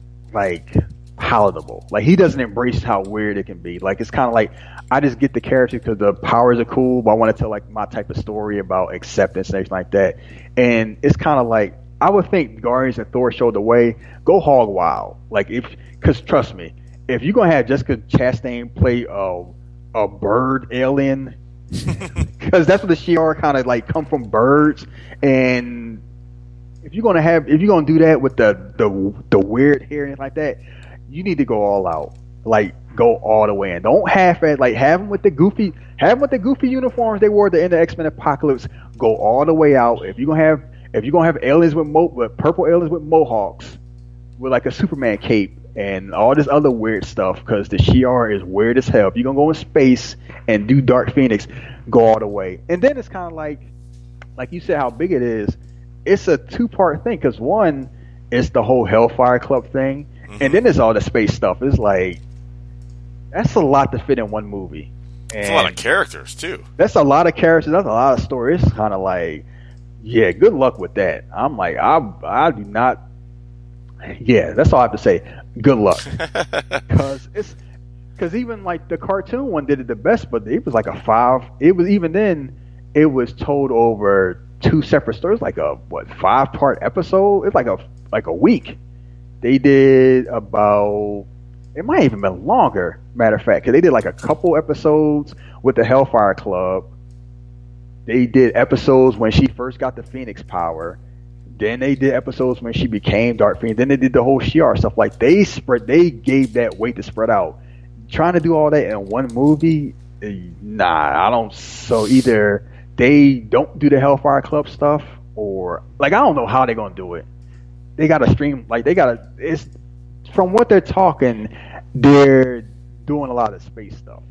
palatable. He doesn't embrace how weird it can be. It's kind of I just get the character because the powers are cool, but I want to tell my type of story about acceptance and everything like that. And it's kind of I would think Guardians and Thor showed the way. Go hog wild. Because trust me, if you're gonna have Jessica Chastain play a bird alien, because that's what the Shi'ar kind of come from birds. And if you're gonna do that with the weird hair and like that, you need to go all out. Go all the way in. Don't half it. Have them with the goofy uniforms they wore at the end of X-Men Apocalypse. Go all the way out. If you're gonna have aliens with purple aliens with mohawks, with a Superman cape and all this other weird stuff, because the Shi'ar is weird as hell. If you're gonna go in space and do Dark Phoenix, go all the way. And then it's kind of like you said, how big it is. It's a 2-part thing because one, it's the whole Hellfire Club thing, and then there's all the space stuff. It's that's a lot to fit in one movie. And it's a lot of characters too. That's a lot of characters. That's a lot of stories. It's kind of yeah, good luck with that. I'm I do not. Yeah, that's all I have to say. Good luck, because even the cartoon one did it the best, but it was a 5. It was even then. It was told over 2 separate stories, a 5-part episode. It's a week. They did about. It might even been longer. Matter of fact, because they did a couple episodes with the Hellfire Club. They did episodes when she first got the Phoenix power. Then they did episodes when she became Dark Phoenix. Then they did the whole Shi'ar stuff. They gave that weight to spread out. Trying to do all that in one movie, nah, I don't. So either they don't do the Hellfire Club stuff, or I don't know how they're gonna do it. They gotta stream. It's from what they're talking, they're doing a lot of space stuff.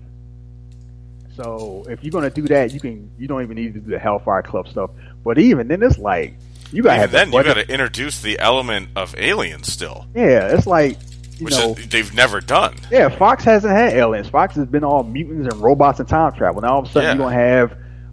So if you're gonna do that, you don't even need to do the Hellfire Club stuff. But even then, it's you gotta have. Then you gotta introduce the element of aliens still. Yeah, it's which they've never done. Yeah, Fox hasn't had aliens. Fox has been all mutants and robots and time travel. Now all of a sudden you're gonna have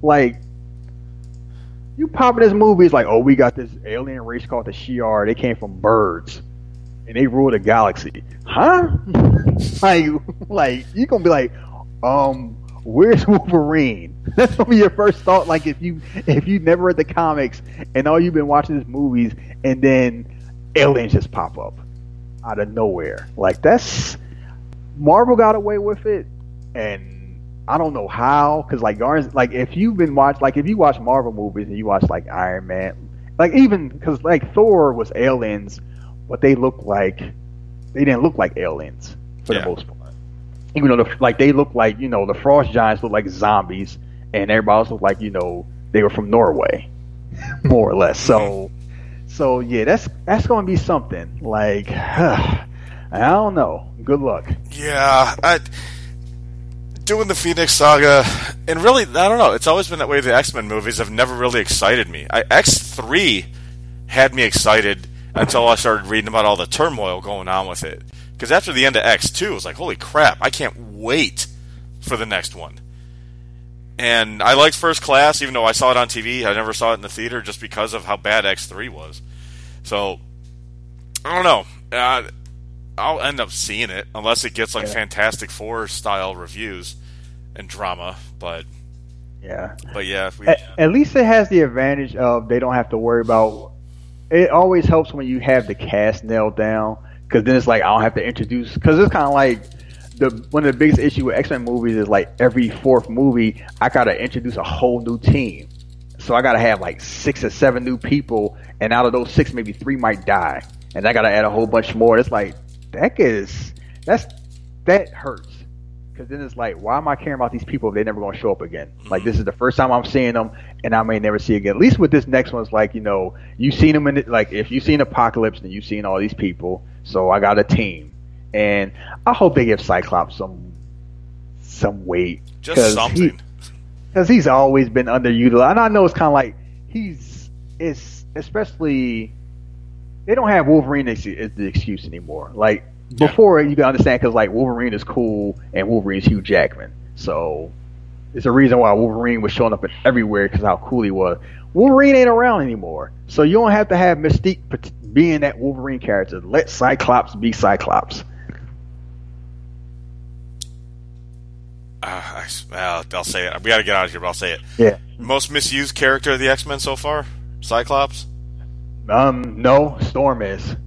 you pop in this movie. It's we got this alien race called the Shi'ar. They came from birds. And they rule the galaxy, huh? You gonna be where's Wolverine? That's gonna be your first thought. If you never read the comics and all you've been watching is movies, and then aliens just pop up out of nowhere. Marvel got away with it, and I don't know how. Because like Guardians, like if you watch Marvel movies and you watch like Iron Man, like even because like Thor was aliens, but they didn't look like aliens for the most part. Even though they look like the Frost Giants look like zombies, and everybody else looked like they were from Norway, more or less. So yeah, that's going to be something. Like I don't know. Good luck. Yeah, doing the Phoenix Saga, and really, I don't know. It's always been that way. The X-Men movies have never really excited me. X3 had me excited until I started reading about all the turmoil going on with it. Because after the end of X2, it was like, holy crap, I can't wait for the next one. And I liked First Class, even though I saw it on TV. I never saw it in the theater just because of how bad X3 was. So, I don't know. I'll end up seeing it, unless it gets like Fantastic Four-style reviews and drama. But yeah. At least it has the advantage of they don't have to worry about... It always helps when you have the cast nailed down. Because then it's like I don't have to introduce. Because it's kind of like one of the biggest issues with X-Men movies is like every fourth movie I gotta introduce a whole new team. So I gotta have like 6 or 7 new people, and out of those 6, maybe 3 might die, and I gotta add a whole bunch more. It's like that hurts. Because then it's like, why am I caring about these people if they're never gonna show up again? Like this is the first time I'm seeing them, and I may never see again. At least with this next one, it's like you've seen them in it. Like if you've seen Apocalypse, then you've seen all these people. So I got a team, and I hope they give Cyclops some weight, just something, because he's always been underutilized. And I know it's kind of like especially they don't have Wolverine as the excuse anymore. Like before, you can understand because like Wolverine is cool and Wolverine's Hugh Jackman, so it's a reason why Wolverine was showing up everywhere because how cool he was. Wolverine ain't around anymore, so you don't have to have Mystique being that Wolverine character. Let Cyclops be Cyclops. I'll say it. We got to get out of here, but I'll say it. Yeah. Most misused character of the X-Men so far? Cyclops? No, Storm is.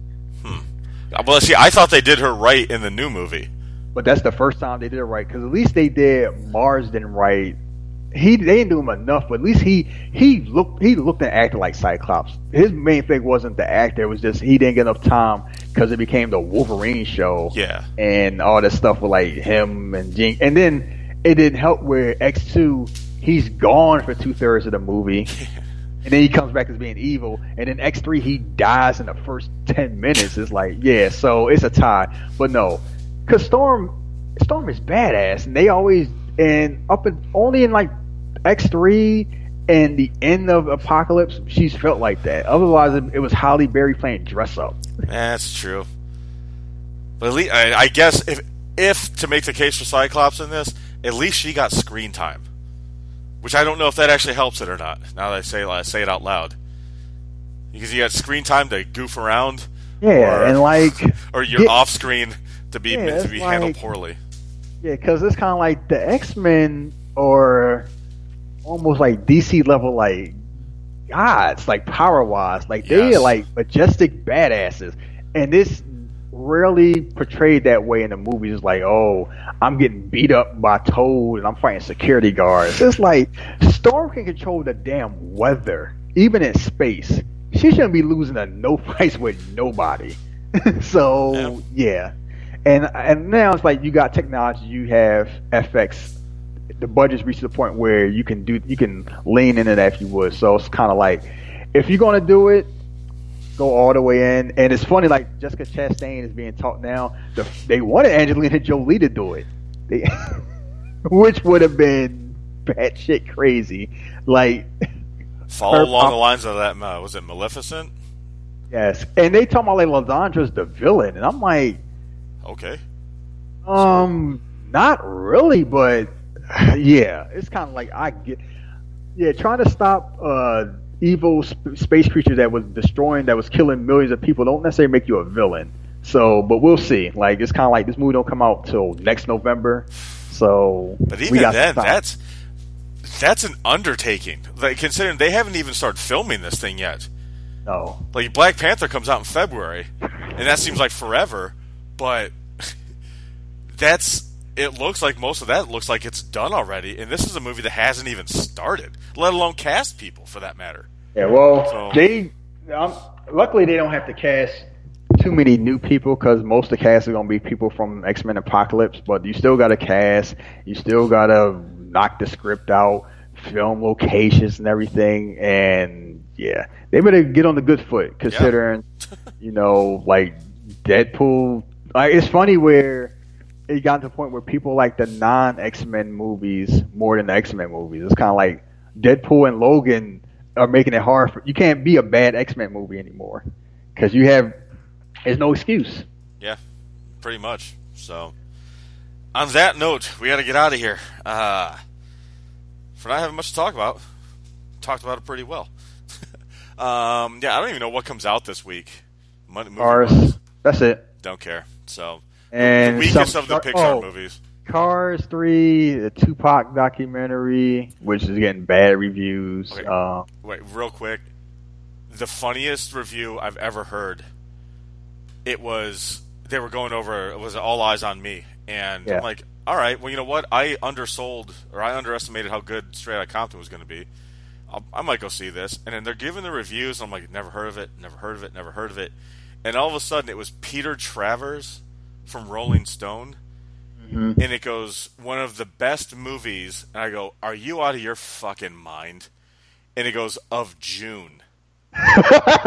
Well, see, I thought they did her right in the new movie. But that's the first time they did it right, because at least they did Marsden right. They didn't do him enough, but at least he looked and acted like Cyclops. His main thing wasn't the actor; it was just he didn't get enough time because it became the Wolverine show. Yeah, and all that stuff with like him and Jean. And then it didn't help where X2 he's gone for 2/3 of the movie, and then he comes back as being evil. And then X3 he dies in the first 10 minutes. It's like so it's a tie. But no, because Storm is badass, and they always only in like X3 and the end of Apocalypse, she's felt like that. Otherwise, it was Halle Berry playing dress up. That's true. But at least, I guess if to make the case for Cyclops in this, at least she got screen time, which I don't know if that actually helps it or not. Now that I say it out loud, because you got screen time to goof around, or you're off screen to be handled poorly. Yeah, because it's kind of like the X-Men are almost like DC level, like gods, like power-wise. Like they are like majestic badasses, and this rarely portrayed that way in the movies. It's like, oh, I'm getting beat up by Toad and I'm fighting security guards. It's like Storm can control the damn weather, even in space. She shouldn't be losing no fights with nobody. So yeah. And now it's like you got technology, you have FX. The budget's reached the point where you can lean into that if you would. So it's kind of like, if you're gonna do it, go all the way in. And it's funny, like Jessica Chastain is being taught now. They wanted Angelina Jolie to do it, which would have been batshit crazy. Like follow along the lines of that. Was it Maleficent? Yes, and they talking about like Lasondra's the villain, and I'm like, okay, not really, but. Yeah, it's kind of like trying to stop evil space creature that was killing millions of people don't necessarily make you a villain. So, but we'll see. Like it's kind of like this movie don't come out till next November. So, but even then, that's an undertaking. Like considering they haven't even started filming this thing yet. No, like Black Panther comes out in February, and that seems like forever, but. it looks like most of that looks like it's done already, and this is a movie that hasn't even started, let alone cast people for that matter. Yeah, well, luckily they don't have to cast too many new people because most of the cast is going to be people from X-Men Apocalypse, but you still got to cast, you still got to knock the script out, film locations and everything, and yeah, they better get on the good foot considering, like Deadpool. Like, it's funny where it got to the point where people like the non-X-Men movies more than the X-Men movies. It's kind of like Deadpool and Logan are making it hard you can't be a bad X-Men movie anymore because there's no excuse. Yeah, pretty much. So, on that note, we got to get out of here. For not having much to talk about, talked about it pretty well. I don't even know what comes out this week. Cars. That's it. Don't care. So. And the weakest of the Pixar movies. Cars 3, the Tupac documentary, which is getting bad reviews. Okay. Wait, real quick. The funniest review I've ever heard, they were going over, it was All Eyes on Me. And I'm like, all right, well, you know what? I underestimated how good Straight Outta Compton was going to be. I might go see this. And then they're giving the reviews. I'm like, never heard of it, never heard of it, never heard of it. And all of a sudden, it was Peter Travers from Rolling Stone, and it goes, one of the best movies, and I go, are you out of your fucking mind? And it goes, of June. And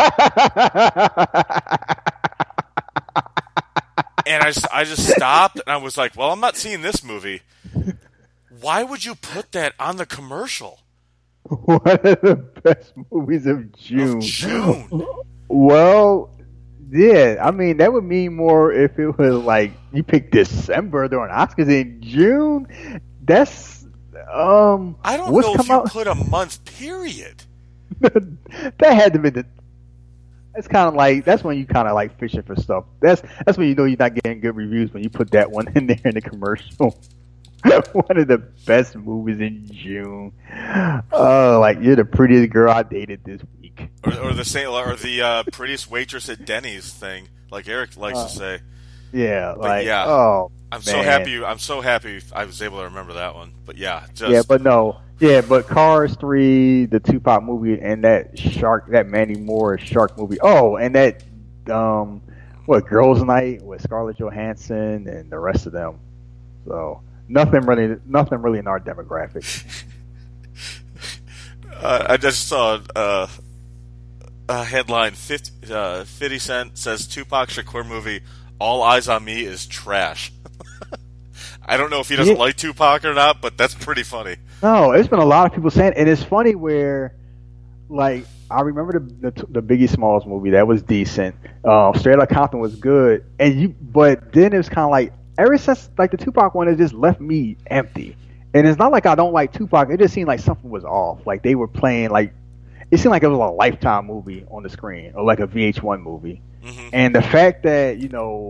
I just stopped, and I was like, well, I'm not seeing this movie. Why would you put that on the commercial? One of the best movies of June. Of June. Well, yeah, I mean, that would mean more if it was like you picked December during Oscars in June. That's I don't know if you put a month period. That had to be that's kind of like, that's when you kind of like fishing for stuff. That's when you know you're not getting good reviews, when you put that one in there in the commercial. One of the best movies in June. Like, you're the prettiest girl I dated this week. Or the prettiest waitress at Denny's thing, like Eric likes to say. Yeah, but like, oh, I'm so happy I was able to remember that one. But but Cars 3, the Tupac movie, and that Mandy Moore shark movie. Oh, and that Girls Night with Scarlett Johansson and the rest of them. So nothing really in our demographic. I just saw a headline: 50 Cent says Tupac Shakur movie All Eyes on Me is trash. I don't know if he doesn't like Tupac or not, but that's pretty funny. No, it's been a lot of people saying, and it's funny where, like, I remember the Biggie Smalls movie that was decent. Straight Outta Compton was good, but then it was kind of like, ever since like the Tupac one, it just left me empty. And it's not like I don't like Tupac; it just seemed like something was off. Like they were playing like, it seemed like it was a Lifetime movie on the screen or like a VH1 movie. Mm-hmm. And the fact that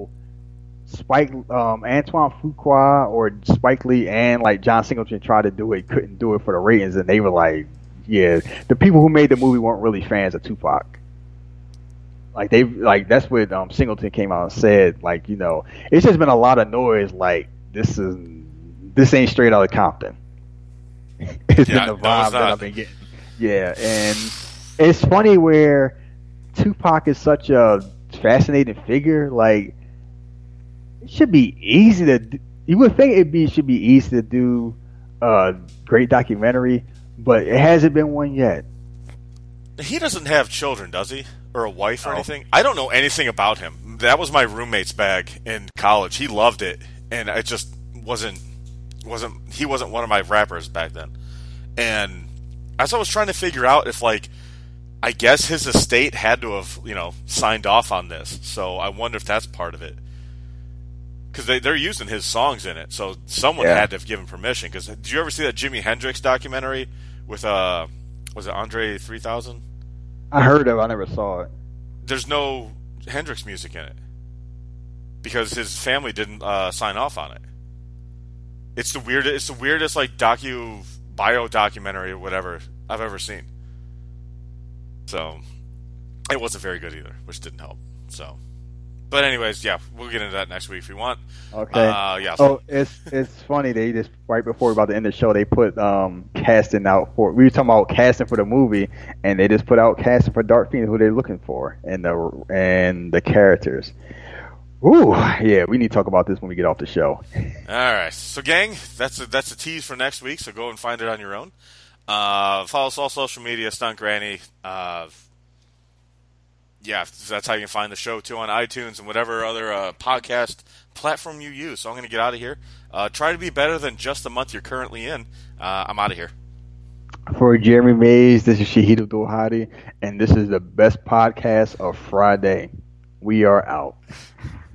Antoine Fuqua or Spike Lee and like John Singleton tried to do it, couldn't do it for the ratings, and they were like, yeah, the people who made the movie weren't really fans of Tupac. Like that's what Singleton came out and said. Like, it's just been a lot of noise. Like this ain't Straight Outta Compton. It's been the vibe that I've been getting. Yeah, and it's funny where Tupac is such a fascinating figure. Like, it should be easy to. You would think should be easy to do a great documentary, but it hasn't been one yet. He doesn't have children, does he? Or a wife or anything? I don't know anything about him. That was my roommate's bag in college. He loved it, and it just wasn't. He wasn't one of my rappers back then. And as I was trying to figure out if, like, I guess his estate had to have, signed off on this. So I wonder if that's part of it. Because they're using his songs in it, so someone had to have given permission. Because did you ever see that Jimi Hendrix documentary with was it Andre 3000? I heard of it. I never saw it. There's no Hendrix music in it because his family didn't sign off on it. It's the weirdest like bio documentary or whatever I've ever seen. So it wasn't very good either, which didn't help. So, But anyways, yeah, we'll get into that next week if you want. Okay. Yeah. Oh, it's funny. They just right before we about to end the show, they put casting out for. We were talking about casting for the movie, and they just put out casting for Dark Phoenix, who they're looking for, and the characters. Ooh, yeah, we need to talk about this when we get off the show. All right, so gang, that's a tease for next week. So go and find it on your own. Follow us all social media, Stunt Granny. Yeah, that's how you can find the show too on iTunes and whatever other podcast platform you use. So I'm going to get out of here. Try to be better than just the month you're currently in. I'm out of here. For Jeremy Mays, this is Shahid Abdul-Hadi, and this is the best podcast of Friday. We are out.